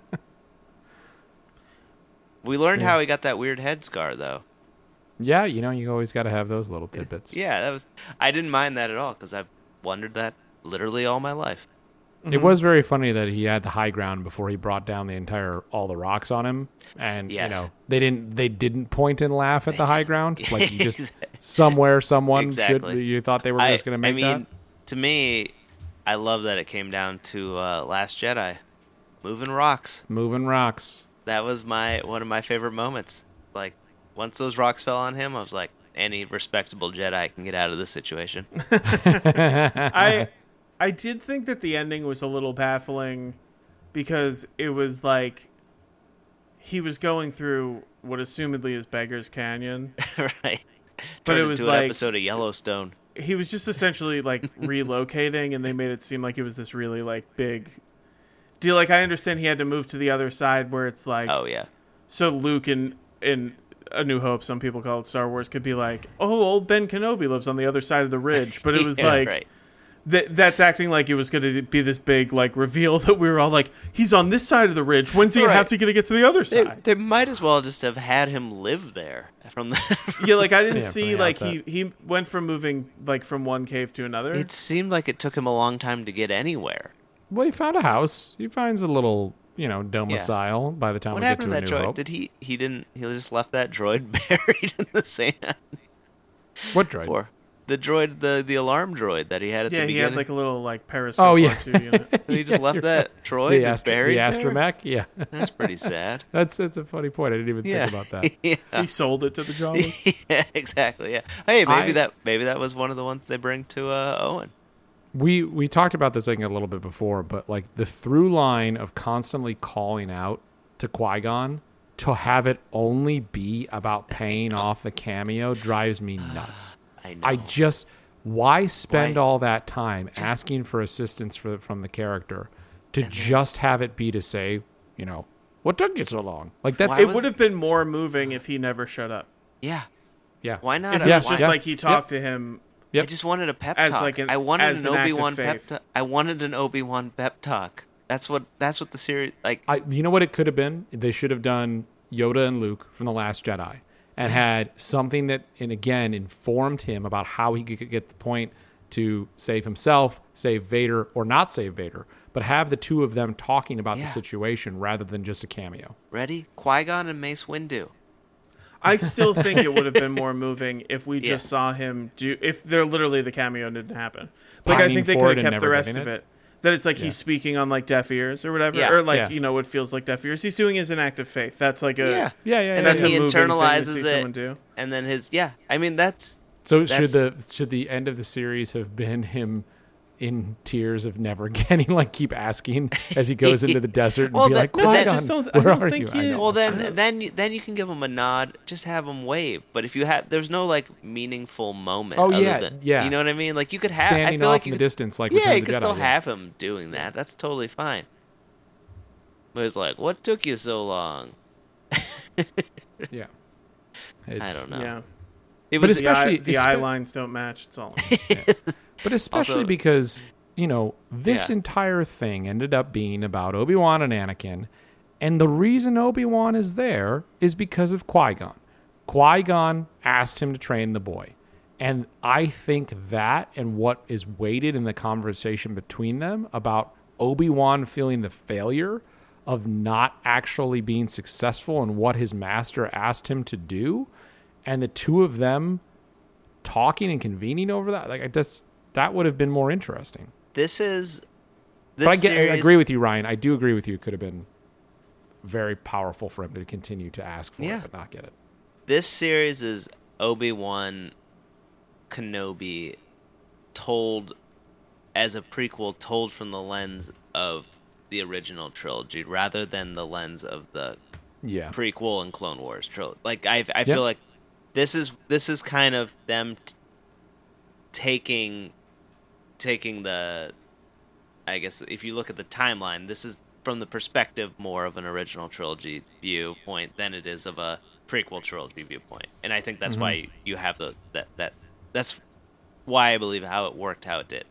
We learned how he got that weird head scar, though. Yeah, you always got to have those little tidbits. Yeah, I didn't mind that at all, because I've wondered that literally all my life. It was very funny that he had the high ground before he brought down all the rocks on him, and they didn't point and laugh at the high ground. Like you just somewhere someone you thought they were just going to make that. To me, I love that it came down to Last Jedi, moving rocks. That was one of my favorite moments. Like once those rocks fell on him, I was like, any respectable Jedi can get out of this situation. I did think that the ending was a little baffling, because it was like he was going through what assumedly is Beggar's Canyon. Right. But it was like an episode of Yellowstone. He was just essentially like relocating, and they made it seem like it was this really like big deal. Like I understand he had to move to the other side where it's like, oh yeah. So Luke in A New Hope, some people call it Star Wars, could be like, oh, old Ben Kenobi lives on the other side of the ridge. But it was right. That's acting like it was going to be this big like reveal that we were all like, he's on this side of the ridge. How's he going to get to the other side? They might as well just have had him live there from the. Yeah, like I didn't see like he went from moving like from one cave to another. It seemed like it took him a long time to get anywhere. Well, he found a house. He finds a little domicile by the time we get to A New Hope. Did he just left that droid buried in the sand? What droid? The droid, the alarm droid that he had at the beginning. Yeah, he had like a little like periscope. R2 unit. He just left that droid buried the astromech. Yeah, that's pretty sad. That's a funny point. I didn't even think about that. Yeah. He sold it to the Jawas. Yeah, exactly. Yeah. Hey, maybe that was one of the ones they bring to Owen. We talked about this thing a little bit before, but like the through line of constantly calling out to Qui-Gon to have it only be about paying off the cameo drives me nuts. I know. Why spend all that time asking for assistance from the character to just have it be to say, what took you so long? Like it would have been more moving if he never showed up. Yeah. Yeah. Why not? If it was just like he talked to him. Yep. I just wanted a pep talk. I wanted an Obi-Wan pep talk. I wanted an Obi-Wan pep talk. That's what the series like. You know what it could have been? They should have done Yoda and Luke from The Last Jedi. And had something that, and again, informed him about how he could get the point to save himself, save Vader, or not save Vader, but have the two of them talking about the situation rather than just a cameo. Ready? Qui-Gon and Mace Windu. I still think it would have been more moving if we just saw him if they're literally the cameo didn't happen. Like I think they could have kept the rest of it. That it's like he's speaking on like deaf ears or whatever, or like what feels like deaf ears. He's doing as an act of faith. That's like a and that's then he a internalizes thing to see someone do. And then I mean that's so. Should the end of the series have been him in tears of never getting keep asking as he goes into the desert and be like, Qui-Gon, where are you? Well, then you can give him a nod, just have him wave. But if there's no meaningful moment. Oh you know what I mean? Like you could have standing off in the distance, like you could still have him doing that. That's totally fine. But it's like, what took you so long? Yeah, I don't know. Yeah, but especially the eye lines don't match. It's all. But especially also, because, this entire thing ended up being about Obi-Wan and Anakin. And the reason Obi-Wan is there is because of Qui-Gon. Qui-Gon asked him to train the boy. And I think that and what is weighted in the conversation between them about Obi-Wan feeling the failure of not actually being successful in what his master asked him to do, and the two of them talking and convening over that, that would have been more interesting. I agree with you, Ryan. I do agree with you. It could have been very powerful for him to continue to ask for it, but not get it. This series is Obi-Wan Kenobi told as a prequel, told from the lens of the original trilogy rather than the lens of the prequel and Clone Wars trilogy. Like I feel like this is kind of them taking the, I guess if you look at the timeline, this is from the perspective more of an original trilogy viewpoint than it is of a prequel trilogy viewpoint. And I think that's why you have that's why I believe how it worked how it did.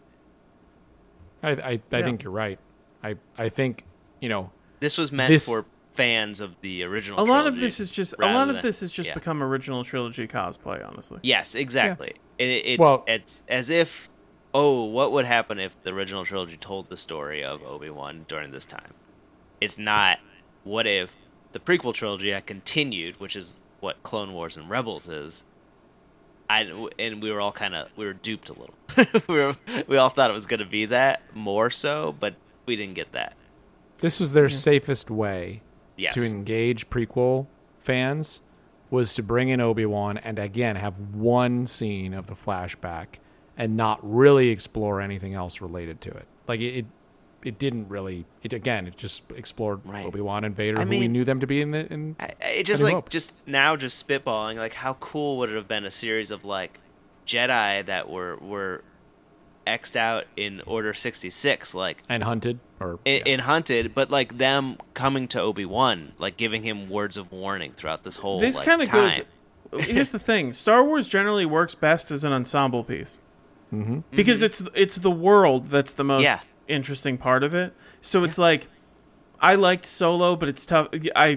I think you're right. I think, this was meant for fans of the original trilogy. A lot of this is just become original trilogy cosplay, honestly. Yes, exactly. Yeah. It's as if, what would happen if the original trilogy told the story of Obi-Wan during this time? It's not, what if the prequel trilogy had continued, which is what Clone Wars and Rebels is, and we were duped a little. we all thought it was going to be that, more so, but we didn't get that. This was their safest way to engage prequel fans, was to bring in Obi-Wan and, again, have one scene of the flashback and not really explore anything else related to it. Like, it didn't really. It just explored Obi-Wan and Vader, who we knew them to be in. Just spitballing. Like, how cool would it have been a series of like Jedi that were X'd out in Order 66, like and hunted hunted, but like them coming to Obi-Wan, like giving him words of warning throughout this whole. This kind of goes. Here's the thing: Star Wars generally works best as an ensemble piece, because it's the world that's the most interesting part of it. So it's like, I liked Solo, but it's tough. I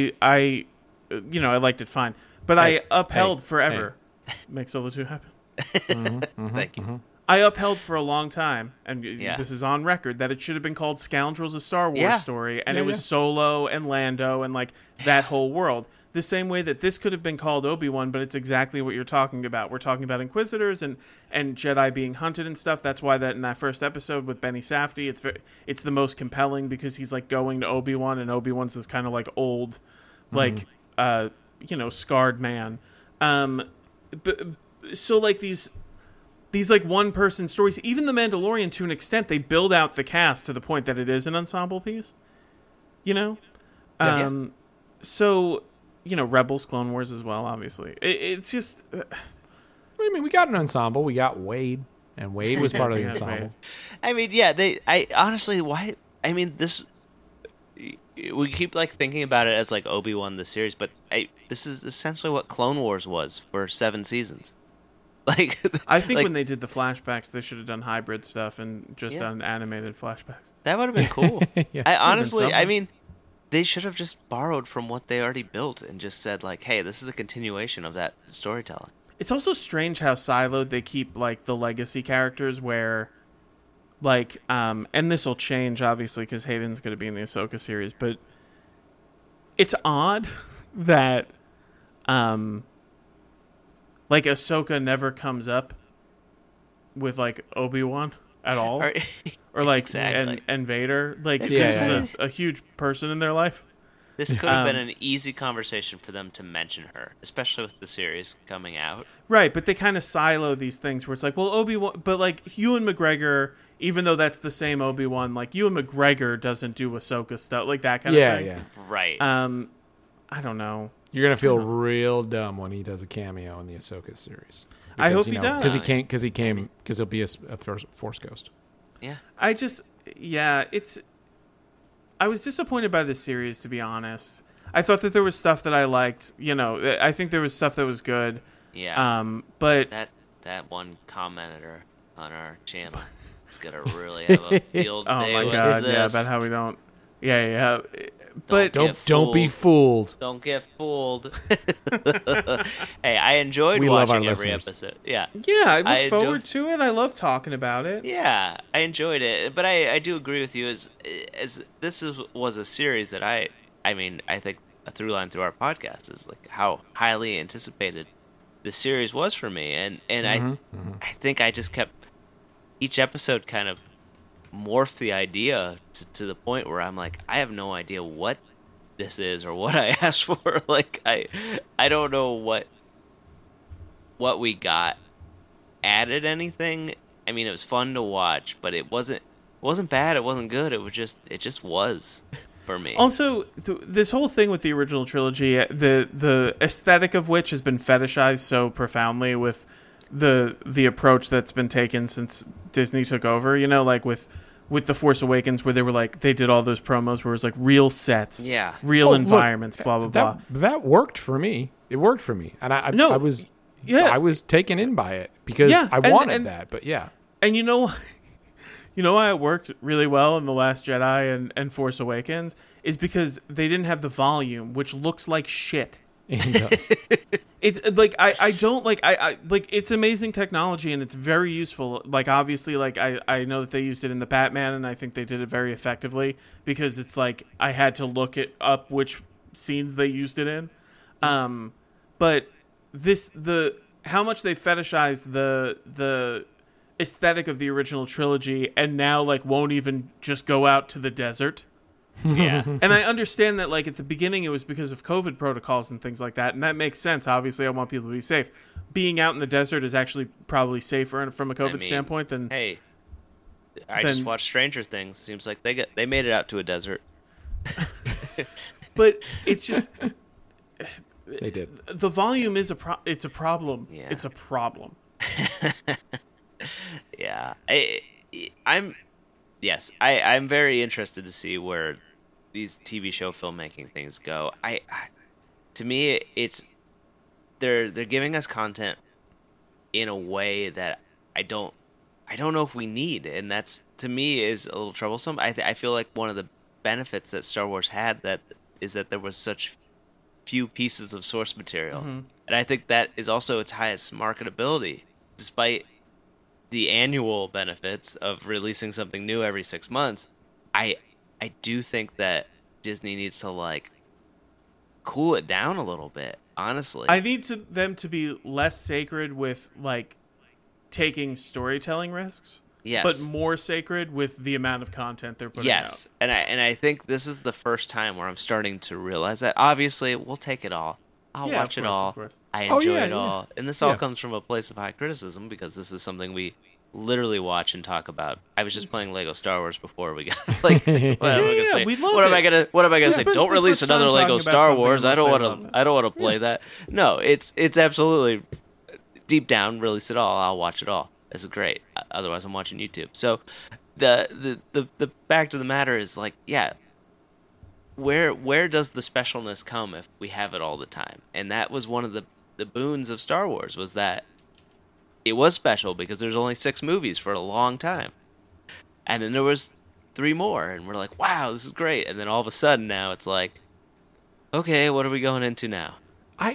liked it fine, but I upheld forever. Make Solo 2 happen. Thank you. I upheld for a long time, and this is on record, that it should have been called Scoundrels: A Star Wars Story, and it was Solo and Lando and like that whole world. The same way that this could have been called Obi-Wan, but it's exactly what you're talking about. We're talking about Inquisitors and Jedi being hunted and stuff. That's why that in that first episode with Benny Safdie, it's the most compelling, because he's like going to Obi-Wan, and Obi-Wan's this kind of like old, like scarred man. So like these like one person stories, even The Mandalorian, to an extent, they build out the cast to the point that it is an ensemble piece. So. Rebels, Clone Wars as well, obviously. It's just... What do you mean? We got an ensemble. We got Wade, and Wade was part of the ensemble. I mean, honestly, why... I mean, this... We keep, like, thinking about it as, like, Obi-Wan the series, but this is essentially what Clone Wars was for 7 seasons. Like, I think when they did the flashbacks, they should have done hybrid stuff and just done animated flashbacks. That would have been cool. I mean... They should have just borrowed from what they already built and just said, like, hey, this is a continuation of that storytelling. It's also strange how siloed they keep, like, the legacy characters where, like, and this will change, obviously, because Hayden's going to be in the Ahsoka series, but it's odd that, like, Ahsoka never comes up with, like, Obi-Wan at all. Or like exactly. and Vader, like this is a huge person in their life. This could have been an easy conversation for them to mention her, especially with the series coming out. Right, but they kind of silo these things where it's like, well, Obi-Wan, but like Ewan McGregor, even though that's the same Obi-Wan, like Ewan McGregor doesn't do Ahsoka stuff, like that kind of thing. Yeah, right. I don't know. You're gonna feel real dumb when he does a cameo in the Ahsoka series. Because, I hope he does, because he'll be a Force ghost. Yeah. I was disappointed by this series, to be honest. I thought that there was stuff that I liked. I think there was stuff that was good. Yeah. But that one commenter on our channel is gonna really have a field day. Oh my god! This. Yeah, about how we don't. Yeah. But don't be fooled. Don't get fooled. Hey, I enjoyed watching every episode. Yeah, I look forward to it. I love talking about it. Yeah, I enjoyed it. But I do agree with you. As this was a series that I think a through line through our podcast is like how highly anticipated the series was for me, and I think I just kept each episode kind of morph the idea to the point where I'm like, I have no idea what this is or what I asked for. Like, I don't know what we got added anything. I mean, it was fun to watch, but it wasn't wasn't bad. It wasn't good. It just was for me. Also, this whole thing with the original trilogy, the aesthetic of which has been fetishized so profoundly with the approach that's been taken since Disney took over. You know, like with The Force Awakens, where they were like, they did all those promos where it was like real sets, real environments, blah blah blah. That worked for me. It worked for me, and I was taken in by it because I wanted that. But and you know why it worked really well in The Last Jedi and Force Awakens is because they didn't have the volume, which looks like shit. It does. It's like I don't like I like it's amazing technology and it's very useful. Like obviously, like I know that they used it in the Batman and I think they did it very effectively because it's like I had to look it up which scenes they used it in. But how much they fetishized the aesthetic of the original trilogy and now like won't even just go out to the desert. Yeah. And I understand that like at the beginning it was because of COVID protocols and things like that, and that makes sense. Obviously I want people to be safe. Being out in the desert is actually probably safer from a COVID standpoint than I just watched Stranger Things. Seems like they made it out to a desert. But it's just they did. The volume is it's a problem. Yeah. It's a problem. Yeah. I'm very interested to see where these TV show filmmaking things go. To me, it's they're giving us content in a way that I don't know if we need, and that's to me is a little troublesome. I feel like one of the benefits that Star Wars had is that there was such few pieces of source material, and I think that is also its highest marketability, despite the annual benefits of releasing something new every 6 months. I do think that Disney needs to like cool it down a little bit, honestly. I need them to be less sacred with like taking storytelling risks, but more sacred with the amount of content they're putting out. Yes, and I think this is the first time where I'm starting to realize that. Obviously, we'll take it all. I'll watch it all. I enjoy it all. And this all comes from a place of high criticism because this is something we literally watch and talk about. I was just playing Lego Star Wars before we got like what am I gonna say? What am I gonna say? Don't release another Lego Star Wars. I don't want to play that. No, it's absolutely deep down, release it all. I'll watch it all. This is great. Otherwise I'm watching YouTube. So the fact of the matter is like, where does the specialness come if we have it all the time? And that was one of the boons of Star Wars, was that it was special because there's only 6 movies for a long time. And then there was 3 more, and we're like, wow, this is great. And then all of a sudden now it's like, okay, what are we going into now? I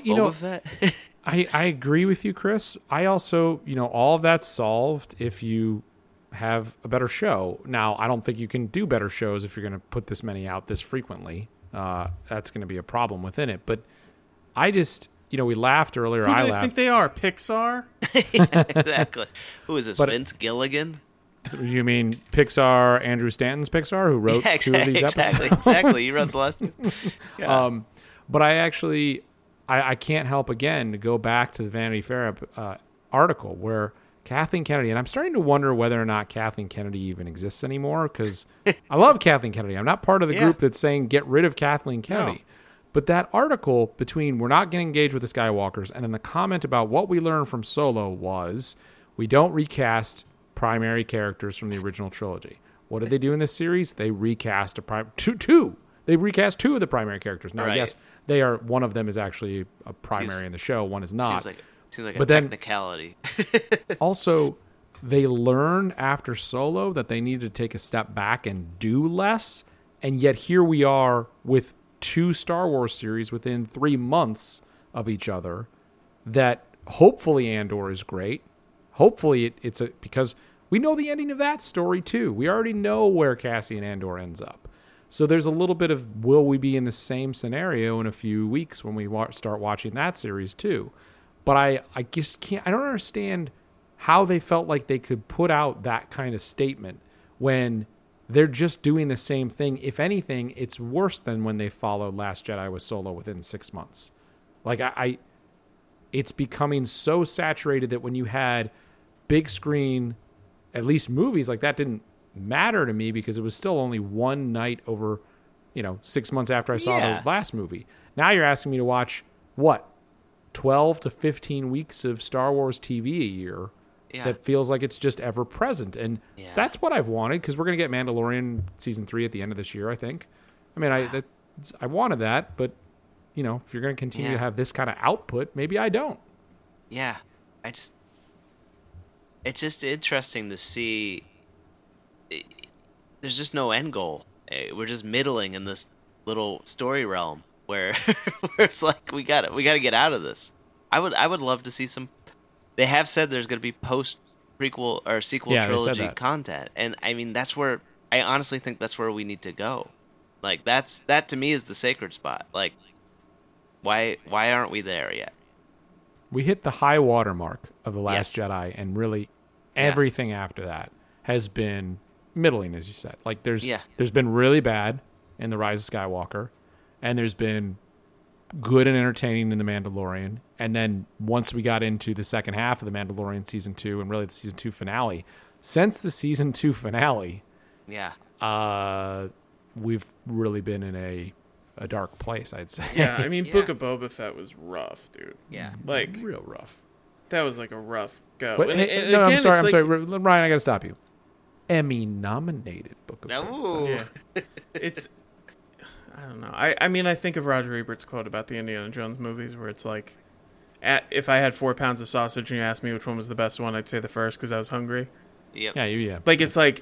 agree with you, Chris. I also, all of that's solved if you have a better show. Now, I don't think you can do better shows if you're going to put this many out this frequently. That's going to be a problem within it. But I just, we laughed earlier. Who do they think they are? Pixar? Exactly. Who is this? Vince Gilligan? You mean Pixar, Andrew Stanton's Pixar, who wrote 2 of these episodes? Exactly. You wrote the last 2. Yeah. But I actually, I can't help again to go back to the Vanity Fair article where Kathleen Kennedy, and I'm starting to wonder whether or not Kathleen Kennedy even exists anymore, because I love Kathleen Kennedy. I'm not part of the group that's saying get rid of Kathleen Kennedy. No. But that article between we're not getting engaged with the Skywalkers and then the comment about what we learned from Solo was we don't recast primary characters from the original trilogy. What did they do in this series? They recast two. They recast 2 of the primary characters. Now, yes, they are. One of them is actually a primary in the show. One is not. Seems like a technicality. Also, they learned after Solo that they needed to take a step back and do less, and yet here we are with 2 Star Wars series within 3 months of each other. That hopefully Andor is great. Hopefully it's because we know the ending of that story too. We already know where Cassian Andor ends up. So there's a little bit of will we be in the same scenario in a few weeks when we start watching that series too. But I just can't. I don't understand how they felt like they could put out that kind of statement when they're just doing the same thing. If anything, it's worse than when they followed Last Jedi with Solo within 6 months. Like it's becoming so saturated that when you had big screen, at least movies like that didn't matter to me because it was still only one night over, 6 months after I saw the last movie. Now you're asking me to watch, 12 to 15 weeks of Star Wars TV a year that feels like it's just ever present. And that's what I've wanted, because we're going to get Mandalorian Season 3 at the end of this year, I think. I mean, I wanted that, but, if you're going to continue to have this kind of output, maybe I don't. Yeah. It's just interesting to see. There's just no end goal. We're just middling in this little story realm where it's like we got to get out of this. I would love to see some. They have said there's going to be post prequel or sequel trilogy content, and I mean I honestly think that's where we need to go. Like that to me is the sacred spot. Like why aren't we there yet? We hit the high water mark of The Last Jedi, and really everything after that has been middling, as you said. Like there's been really bad in The Rise of Skywalker, and there's been good and entertaining in The Mandalorian. And then once we got into the second half of The Mandalorian Season 2 and really the Season 2 finale, since the Season 2 finale, we've really been in a dark place, I'd say. Yeah, I mean, Book of Boba Fett was rough, dude. Yeah. Like, real rough. That was like a rough go. But, I'm sorry. Ryan, I got to stop you. Emmy-nominated Book of Boba Fett. Yeah. It's... I don't know. I mean, I think of Roger Ebert's quote about the Indiana Jones movies where it's like, if I had 4 pounds of sausage and you asked me which one was the best one, I'd say the first because I was hungry. Yep. Yeah. Like, it's like...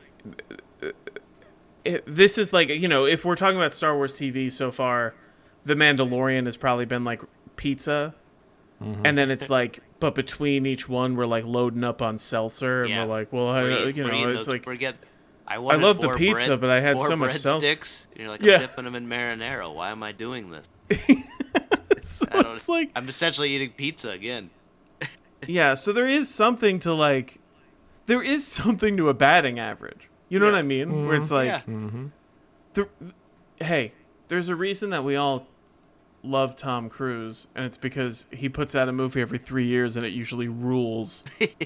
This is like, if we're talking about Star Wars TV so far, The Mandalorian has probably been like pizza. Mm-hmm. And then it's like, but between each one, we're like loading up on seltzer. And we're like, well, it's like... I love the pizza, but I had so much sticks. You're like, I'm dipping them in marinara. Why am I doing this? So it's like... I'm essentially eating pizza again. Yeah, so there is something to like... There is something to a batting average. You know what I mean? Mm-hmm. Where it's like... Hey, there's a reason that we all love Tom Cruise, and it's because he puts out a movie every 3 years, and it usually rules.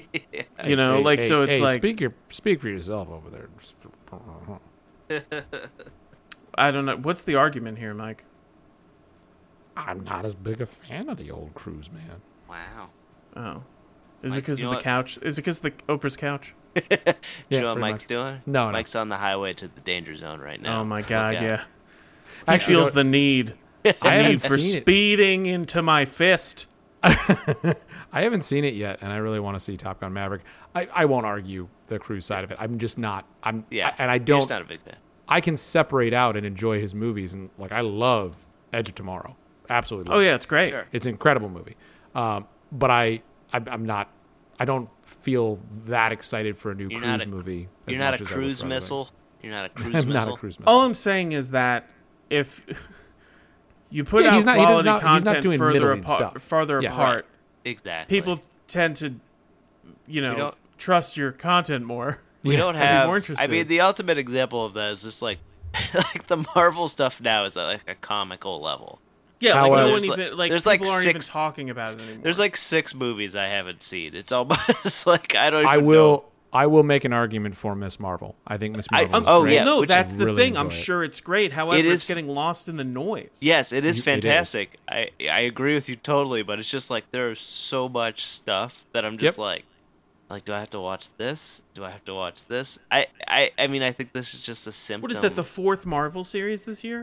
Speak for yourself over there. I don't know. What's the argument here, Mike? I'm not as big a fan of the old Cruise, man. Wow. Oh. Is it because of the couch? Is it because of the Oprah's couch? You know what Mike's doing? No. Mike's on the highway to the danger zone right now. Oh, my God, yeah. He feels the need. The need for speeding into my fist. I haven't seen it yet, and I really want to see Top Gun Maverick. I won't argue the Cruise side of it. I'm just not. And I don't. You're just not a big fan. I can separate out and enjoy his movies, and like I love Edge of Tomorrow. Absolutely. Oh yeah, it's great. Sure. It's an incredible movie. But I'm not. I don't feel that excited for a new Cruise movie. You're not a cruise missile. You're not a cruise missile. Not a cruise missile. All I'm saying is that if you put out quality content farther apart, exactly, people tend to, trust your content more. We don't have. More interested. I mean, the ultimate example of that is just like the Marvel stuff now is at like a comical level. Yeah, like no one even people aren't even talking about it anymore. There's like 6 movies I haven't seen. It's almost like I don't. I will make an argument for Miss Marvel. I think Miss Marvel. No, that's the thing. I'm sure it's great. However, it's getting lost in the noise. Yes, it is fantastic. I agree with you totally, but it's just like there's so much stuff that I'm just like, do I have to watch this? Do I have to watch this? I mean, I think this is just a symptom. What is that? The 4th Marvel series this year?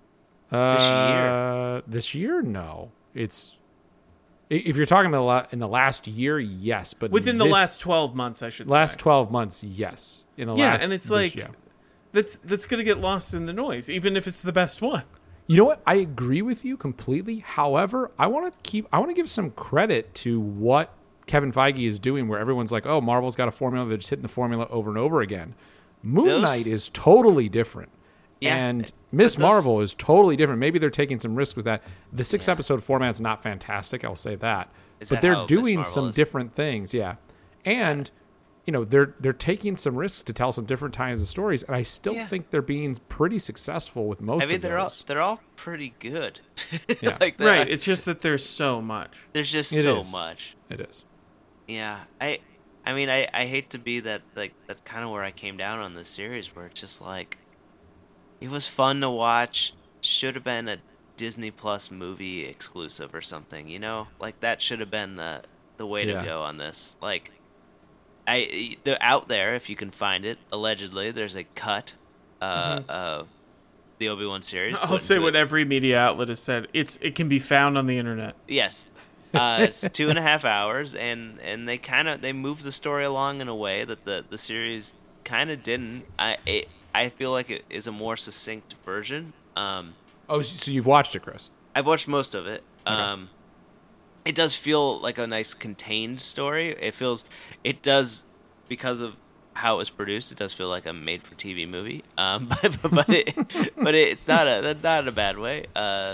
This year, no. It's if you're talking about in the last year, yes, but within the last 12 months, I should say. Last 12 months, yes. And it's like that's going to get lost in the noise, even if it's the best one. You know what? I agree with you completely. However, I want to give some credit to what Kevin Feige is doing, where everyone's like, "Oh, Marvel's got a formula; they're just hitting the formula over and over again." Moon Knight is totally different. Yeah, and Miss Marvel is totally different. Maybe they're taking some risks with that. The 6-episode format's not fantastic, I'll say that. But they're doing some different things, And they're taking some risks to tell some different kinds of stories, and I still think they're being pretty successful with most of those. They're all pretty good. Yeah. Right, it's just that there's so much. There's just so much. It is. Yeah. I I mean, I hate to be that, like, that's kind of where I came down on this series, where it's just like, it was fun to watch. Should have been a Disney Plus movie exclusive or something, you know? Like, that should have been the way to go on this. Like, they're out there, if you can find it. Allegedly, there's a cut of the Obi-Wan series. I'll say what every media outlet has said. It can be found on the internet. Yes. It's 2.5 hours, and they moved the story along in a way that the series kind of didn't. I feel like it is a more succinct version. So you've watched it, Chris? I've watched most of it. Okay. It does feel like a nice contained story. It does, because of how it was produced, it does feel like a made-for-TV movie. But it's not in a bad way.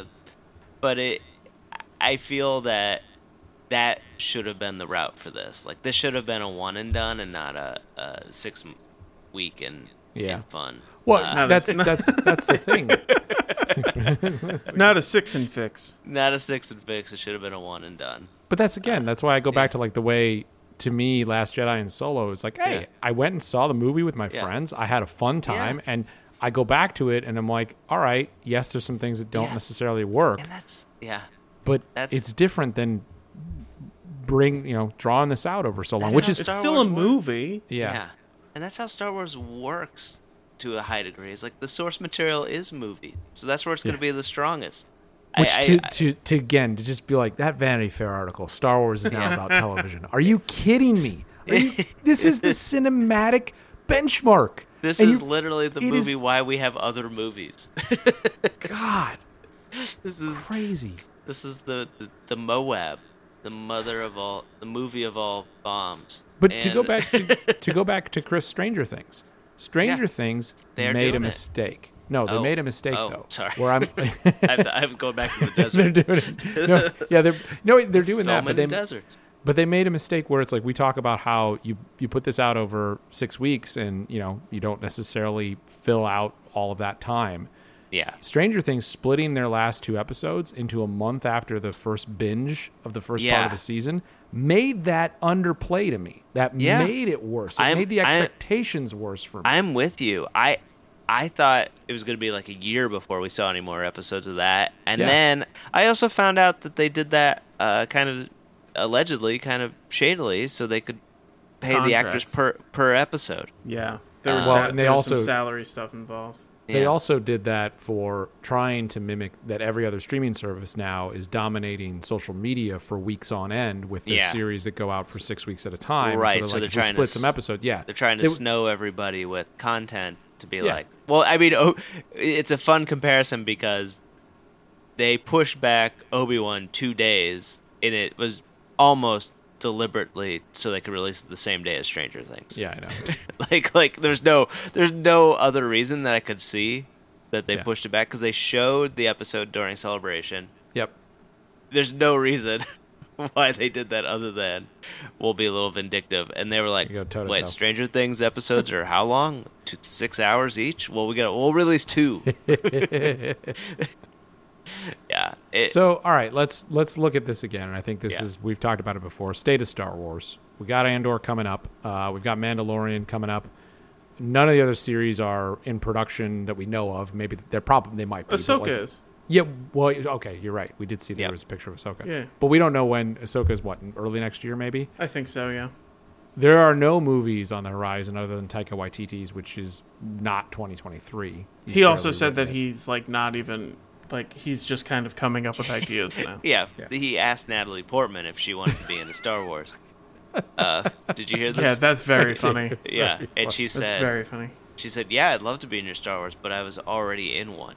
I feel that should have been the route for this. Like, this should have been a one and done, and not a 6 week and fun. Well, that's the thing. Not a 6 and fix. Not a 6 and fix. It should have been a one and done. But that's why I go back to, like, the way, to me, Last Jedi and Solo is like, hey, I went and saw the movie with my friends. I had a fun time, and I go back to it, and I'm like, all right, yes, there's some things that don't necessarily work. And that's but it's different than drawing this out over so long, which is it's still a movie. Yeah. And that's how Star Wars works to a high degree. It's like the source material is movie, so that's where it's going to be the strongest. Which to just be like, that Vanity Fair article, Star Wars is now about television. Are you kidding me? This is the cinematic benchmark. This is literally the movie why we have other movies. God, this is crazy. This is the Moab, the mother of all, the movie of all bombs. But to go back to Chris, Stranger Things. Stranger Things made a mistake. No, they made a mistake though. Sorry. Where I'm I'm going back to the desert. They're doing it. They're doing that, but they made a mistake where it's like, we talk about how you put this out over 6 weeks, and you don't necessarily fill out all of that time. Yeah. Stranger Things splitting their last 2 episodes into a month after the first binge of the first part of the season made that underplay to me. That made it worse. It made the expectations worse for me. I'm with you. I thought it was going to be like a year before we saw any more episodes of that. And then I also found out that they did that kind of allegedly, kind of shadily, so they could pay the actors per episode. Yeah. There was some salary stuff involved. They also did that for trying to mimic that every other streaming service now is dominating social media for weeks on end with their series that go out for 6 weeks at a time. Right, so they're trying to split some episodes. Yeah, they're trying to snow everybody with content to be like. Well, I mean, it's a fun comparison because they pushed back Obi-Wan 2 days, and it was almost deliberately so they could release it the same day as Stranger Things. Yeah, I know. like there's no other reason that I could see that they pushed it back, because they showed the episode during Celebration. Yep. There's no reason why they did that other than we'll be a little vindictive. And they were like, wait, Stranger Things episodes are how long? 6 hours each? Well, we'll release 2. Yeah. So, all right, let's look at this again. And I think this is, we've talked about it before. State of Star Wars. We got Andor coming up. We've got Mandalorian coming up. None of the other series are in production that we know of. Maybe they might be. Ahsoka is. Yeah, well, okay, you're right. We did see there was a picture of Ahsoka. Yeah. But we don't know when Ahsoka is, early next year maybe? I think so, yeah. There are no movies on the horizon other than Taika Waititi's, which is not 2023. He also said that he's not even... he's just kind of coming up with ideas now. Yeah, he asked Natalie Portman if she wanted to be in a Star Wars. Did you hear this? Yeah, that's very funny. Yeah, and she said... That's very funny. She said, yeah, I'd love to be in your Star Wars, but I was already in one.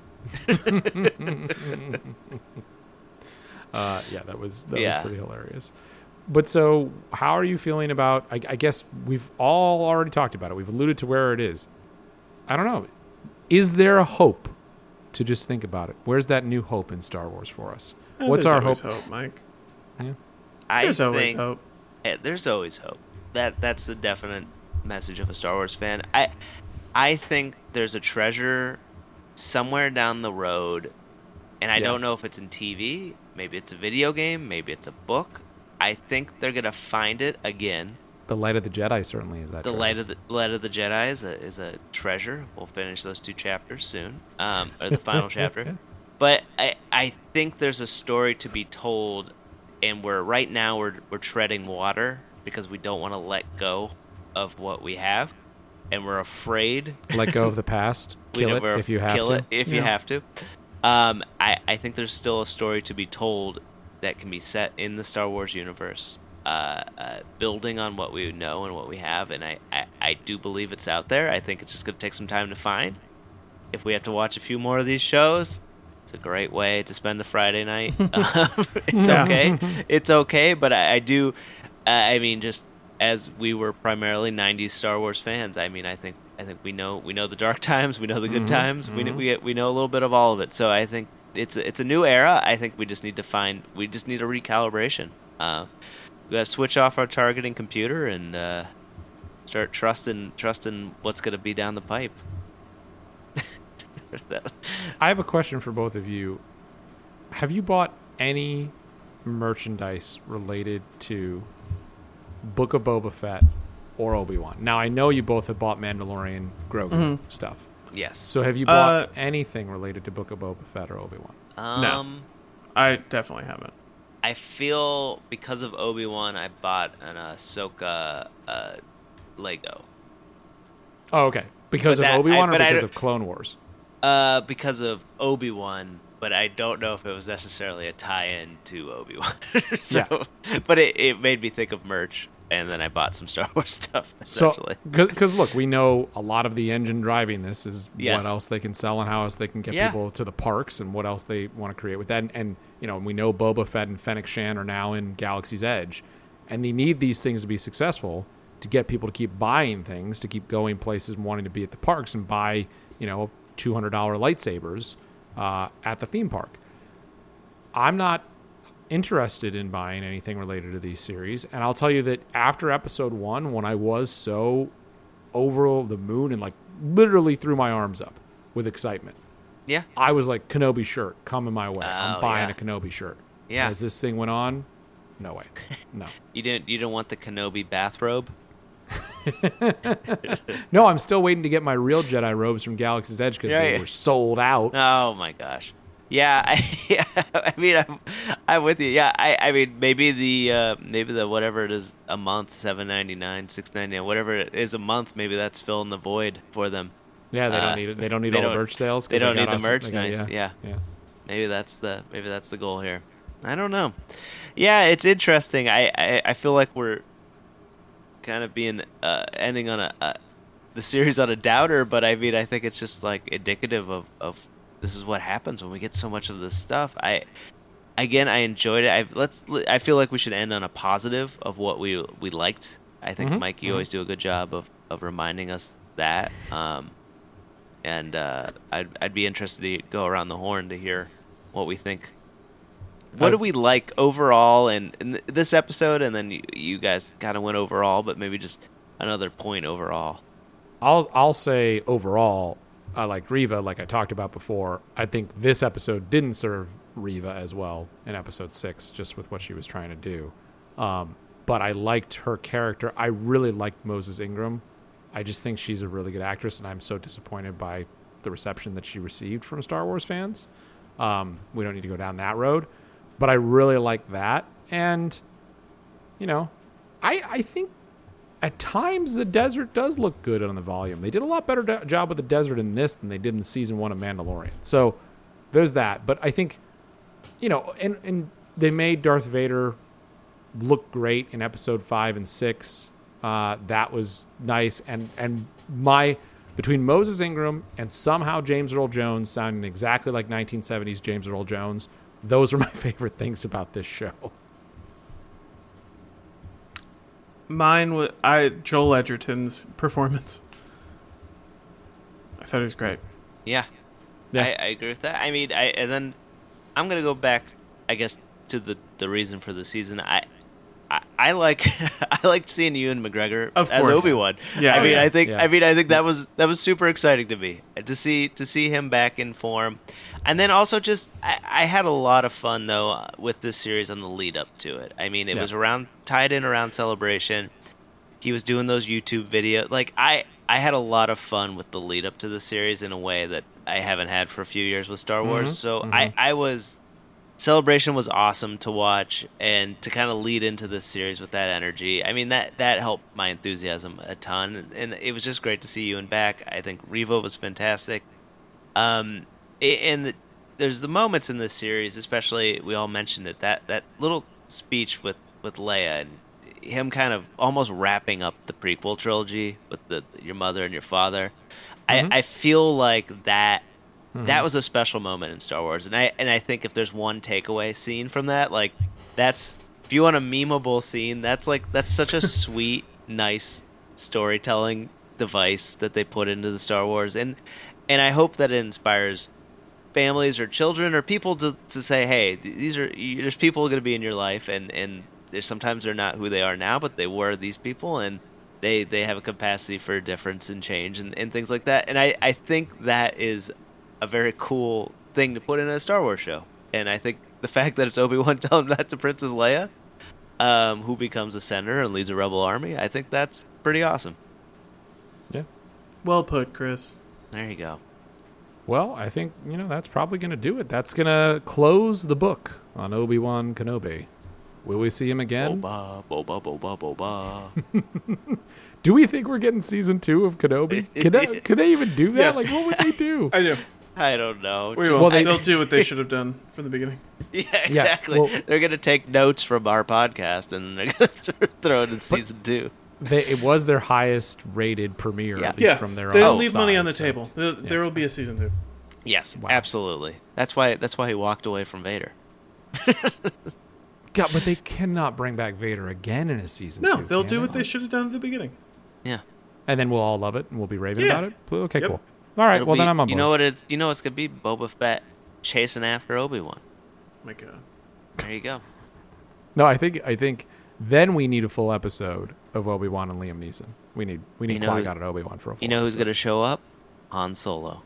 That was pretty hilarious. But so, how are you feeling about... I guess we've all already talked about it. We've alluded to where it is. I don't know. Is there a hope to just think about it? Where's that new hope in Star Wars for us? What's our hope? Hope, Mike. Yeah. There's always hope. There's always hope. That's the definite message of a Star Wars fan. I think there's a treasure somewhere down the road, and I don't know if it's in TV, maybe it's a video game, maybe it's a book. I think they're going to find it again, The Light of the Jedi certainly is that. The Light of the Jedi is a treasure. We'll finish those 2 chapters soon, or the final chapter. But I think there's a story to be told, and right now we're treading water because we don't want to let go of what we have, and we're afraid. Let go of the past. Kill it if you have to. Kill it if you have to. I think there's still a story to be told that can be set in the Star Wars universe. Building on what we know and what we have, and I do believe it's out there. I think it's just going to take some time to find. If we have to watch a few more of these shows, it's a great way to spend the Friday night. It's okay. It's okay, but I do, I mean, just as we were primarily 90s Star Wars fans, I mean, I think we know the dark times, we know the good times, we know a little bit of all of it. So I think it's a new era. I think we just need a recalibration. We gotta switch off our targeting computer and start trusting what's gonna be down the pipe. I have a question for both of you. Have you bought any merchandise related to Book of Boba Fett or Obi-Wan? Now, I know you both have bought Mandalorian Grogu stuff. Yes. So have you bought anything related to Book of Boba Fett or Obi-Wan? No. I definitely haven't. I feel because of Obi-Wan, I bought an Ahsoka Lego. Oh, okay. Because of Obi-Wan or because of Clone Wars? Because of Obi-Wan, but I don't know if it was necessarily a tie-in to Obi-Wan. But it made me think of merch, and then I bought some Star Wars stuff. So, because look, we know a lot of the engine driving this is what else they can sell and how else they can get people to the parks and what else they want to create with that. And you know, we know Boba Fett and Fennec Shan are now in Galaxy's Edge, and they need these things to be successful to get people to keep buying things, to keep going places and wanting to be at the parks and buy, you know, $200 lightsabers at the theme park. I'm not interested in buying anything related to these series, and I'll tell you that after episode 1, when I was so over the moon and like literally threw my arms up with excitement, I was like, Kenobi shirt coming my way. I'm buying a Kenobi shirt. As this thing went on, no way. No. You didn't want the Kenobi bathrobe? No, I'm still waiting to get my real Jedi robes from Galaxy's Edge because they were sold out. Oh my gosh. I mean, I'm with you. I mean, maybe the whatever it is a month, $7.99, $6.99, whatever it is a month. Maybe that's filling the void for them. Yeah, they don't need it. They don't need all the merch sales. They don't need the merch. Nice. Yeah. Maybe that's the goal here. I don't know. Yeah, it's interesting. I feel like we're kind of being ending on the series on a downer, but I mean, I think it's just like indicative of this is what happens when we get so much of this stuff. I enjoyed it. I feel like we should end on a positive of what we liked. I think Mike, you always do a good job of reminding us that. And I'd be interested to go around the horn to hear what we think. What do we like overall in this episode? And then you guys kind of went overall, but maybe just another point overall. I'll say overall, I liked Reva, like I talked about before. I think this episode didn't serve Reva as well in episode 6, just with what she was trying to do. But I liked her character. I really liked Moses Ingram. I just think she's a really good actress, and I'm so disappointed by the reception that she received from Star Wars fans. We don't need to go down that road. But I really like that. And, you know, I think at times the desert does look good on the volume. They did a lot better job with the desert in this than they did in season 1 of Mandalorian. So there's that. But I think, you know, and they made Darth Vader look great in episode 5 and 6. That was nice. And between Moses Ingram and somehow James Earl Jones sounding exactly like 1970s James Earl Jones, those are my favorite things about this show. Mine was Joel Edgerton's performance. I thought it was great. Yeah. I agree with that. I mean, and then I'm gonna go back, I guess, to the reason for the season. I like I liked seeing Ewan McGregor as Obi-Wan. Yeah, I think that was super exciting to me to see him back in form, and then also just I had a lot of fun though with this series on the lead up to it. I mean, it was tied in around Celebration, he was doing those YouTube videos. Like, I had a lot of fun with the lead up to the series in a way that I haven't had for a few years with Star Wars. So I was... Celebration was awesome to watch, and to kind of lead into this series with that energy. I mean, that helped my enthusiasm a ton, and it was just great to see Ewan back. I think Revo was fantastic. And there's the moments in this series, especially, we all mentioned it, that little speech with Leia, and him kind of almost wrapping up the prequel trilogy with your mother and your father. I feel like that was a special moment in Star Wars, and I think if there's one takeaway scene from that, like, that's, if you want a memeable scene, that's such a sweet, nice storytelling device that they put into the Star Wars, and I hope that it inspires families or children or people to say, hey, there's people going to be in your life, and sometimes they're not who they are now, but they were these people, and they have a capacity for difference and change and things like that, and I think that is a very cool thing to put in a Star Wars show. And I think the fact that it's Obi-Wan telling that to Princess Leia, who becomes a senator and leads a rebel army, I think that's pretty awesome. Yeah. Well put, Chris. There you go. Well, I think, that's probably going to do it. That's going to close the book on Obi-Wan Kenobi. Will we see him again? Boba, boba, boba, boba. Do we think we're getting season 2 of Kenobi? Could they even do that? Yes. Like, what would they do? I do. I don't know. They'll do what they should have done from the beginning. Yeah, exactly. Yeah, they're going to take notes from our podcast, and they're going to throw it in season 2. It was their highest rated premiere, at least from their own They'll leave side, money on the table. There will be a season 2. Yes, absolutely. That's why he walked away from Vader. God, but they cannot bring back Vader again in a season 2. No, they'll do what they should have done at the beginning. Yeah. And then we'll all love it, and we'll be raving about it? Okay, cool. All right, then I'm on board. You know what it's going to be? Boba Fett chasing after Obi-Wan. My God. There you go. No, I think then we need a full episode of Obi-Wan and Liam Neeson. We need Qui-Gon and Obi-Wan for a full You know who's going to show up? Han Solo.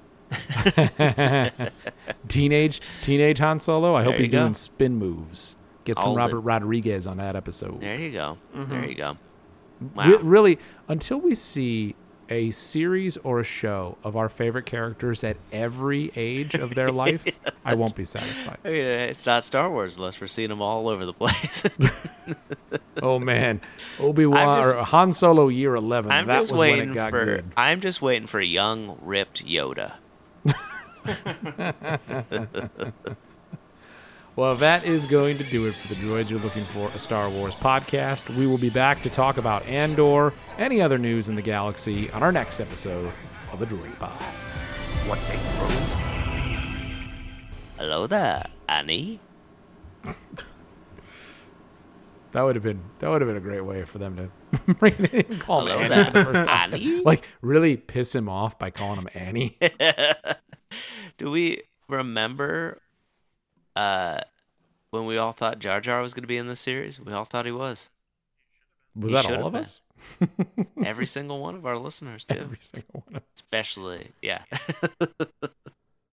Teenage Han Solo? I hope he's doing spin moves. Get some Robert Rodriguez on that episode. There you go. There you go. Wow. Really, until we see a series or a show of our favorite characters at every age of their life, I won't be satisfied. I mean, it's not Star Wars unless we're seeing them all over the place. Oh, man. Obi-Wan or Han Solo year 11. That was when it got good. I'm just waiting for a young, ripped Yoda. Well, that is going to do it for the Droids You're Looking For, a Star Wars podcast. We will be back to talk about Andor, any other news in the galaxy, on our next episode of the Droids Pod. What they throw? Hello there, Annie. That would have been a great way for them to bring it in and call him Annie for the first time. Annie? Like, really piss him off by calling him Annie. Do we remember when we all thought Jar Jar was going to be in this series? We all thought he was. Was that all of us? Every single one of our listeners did. Every single one of us. Especially, yeah.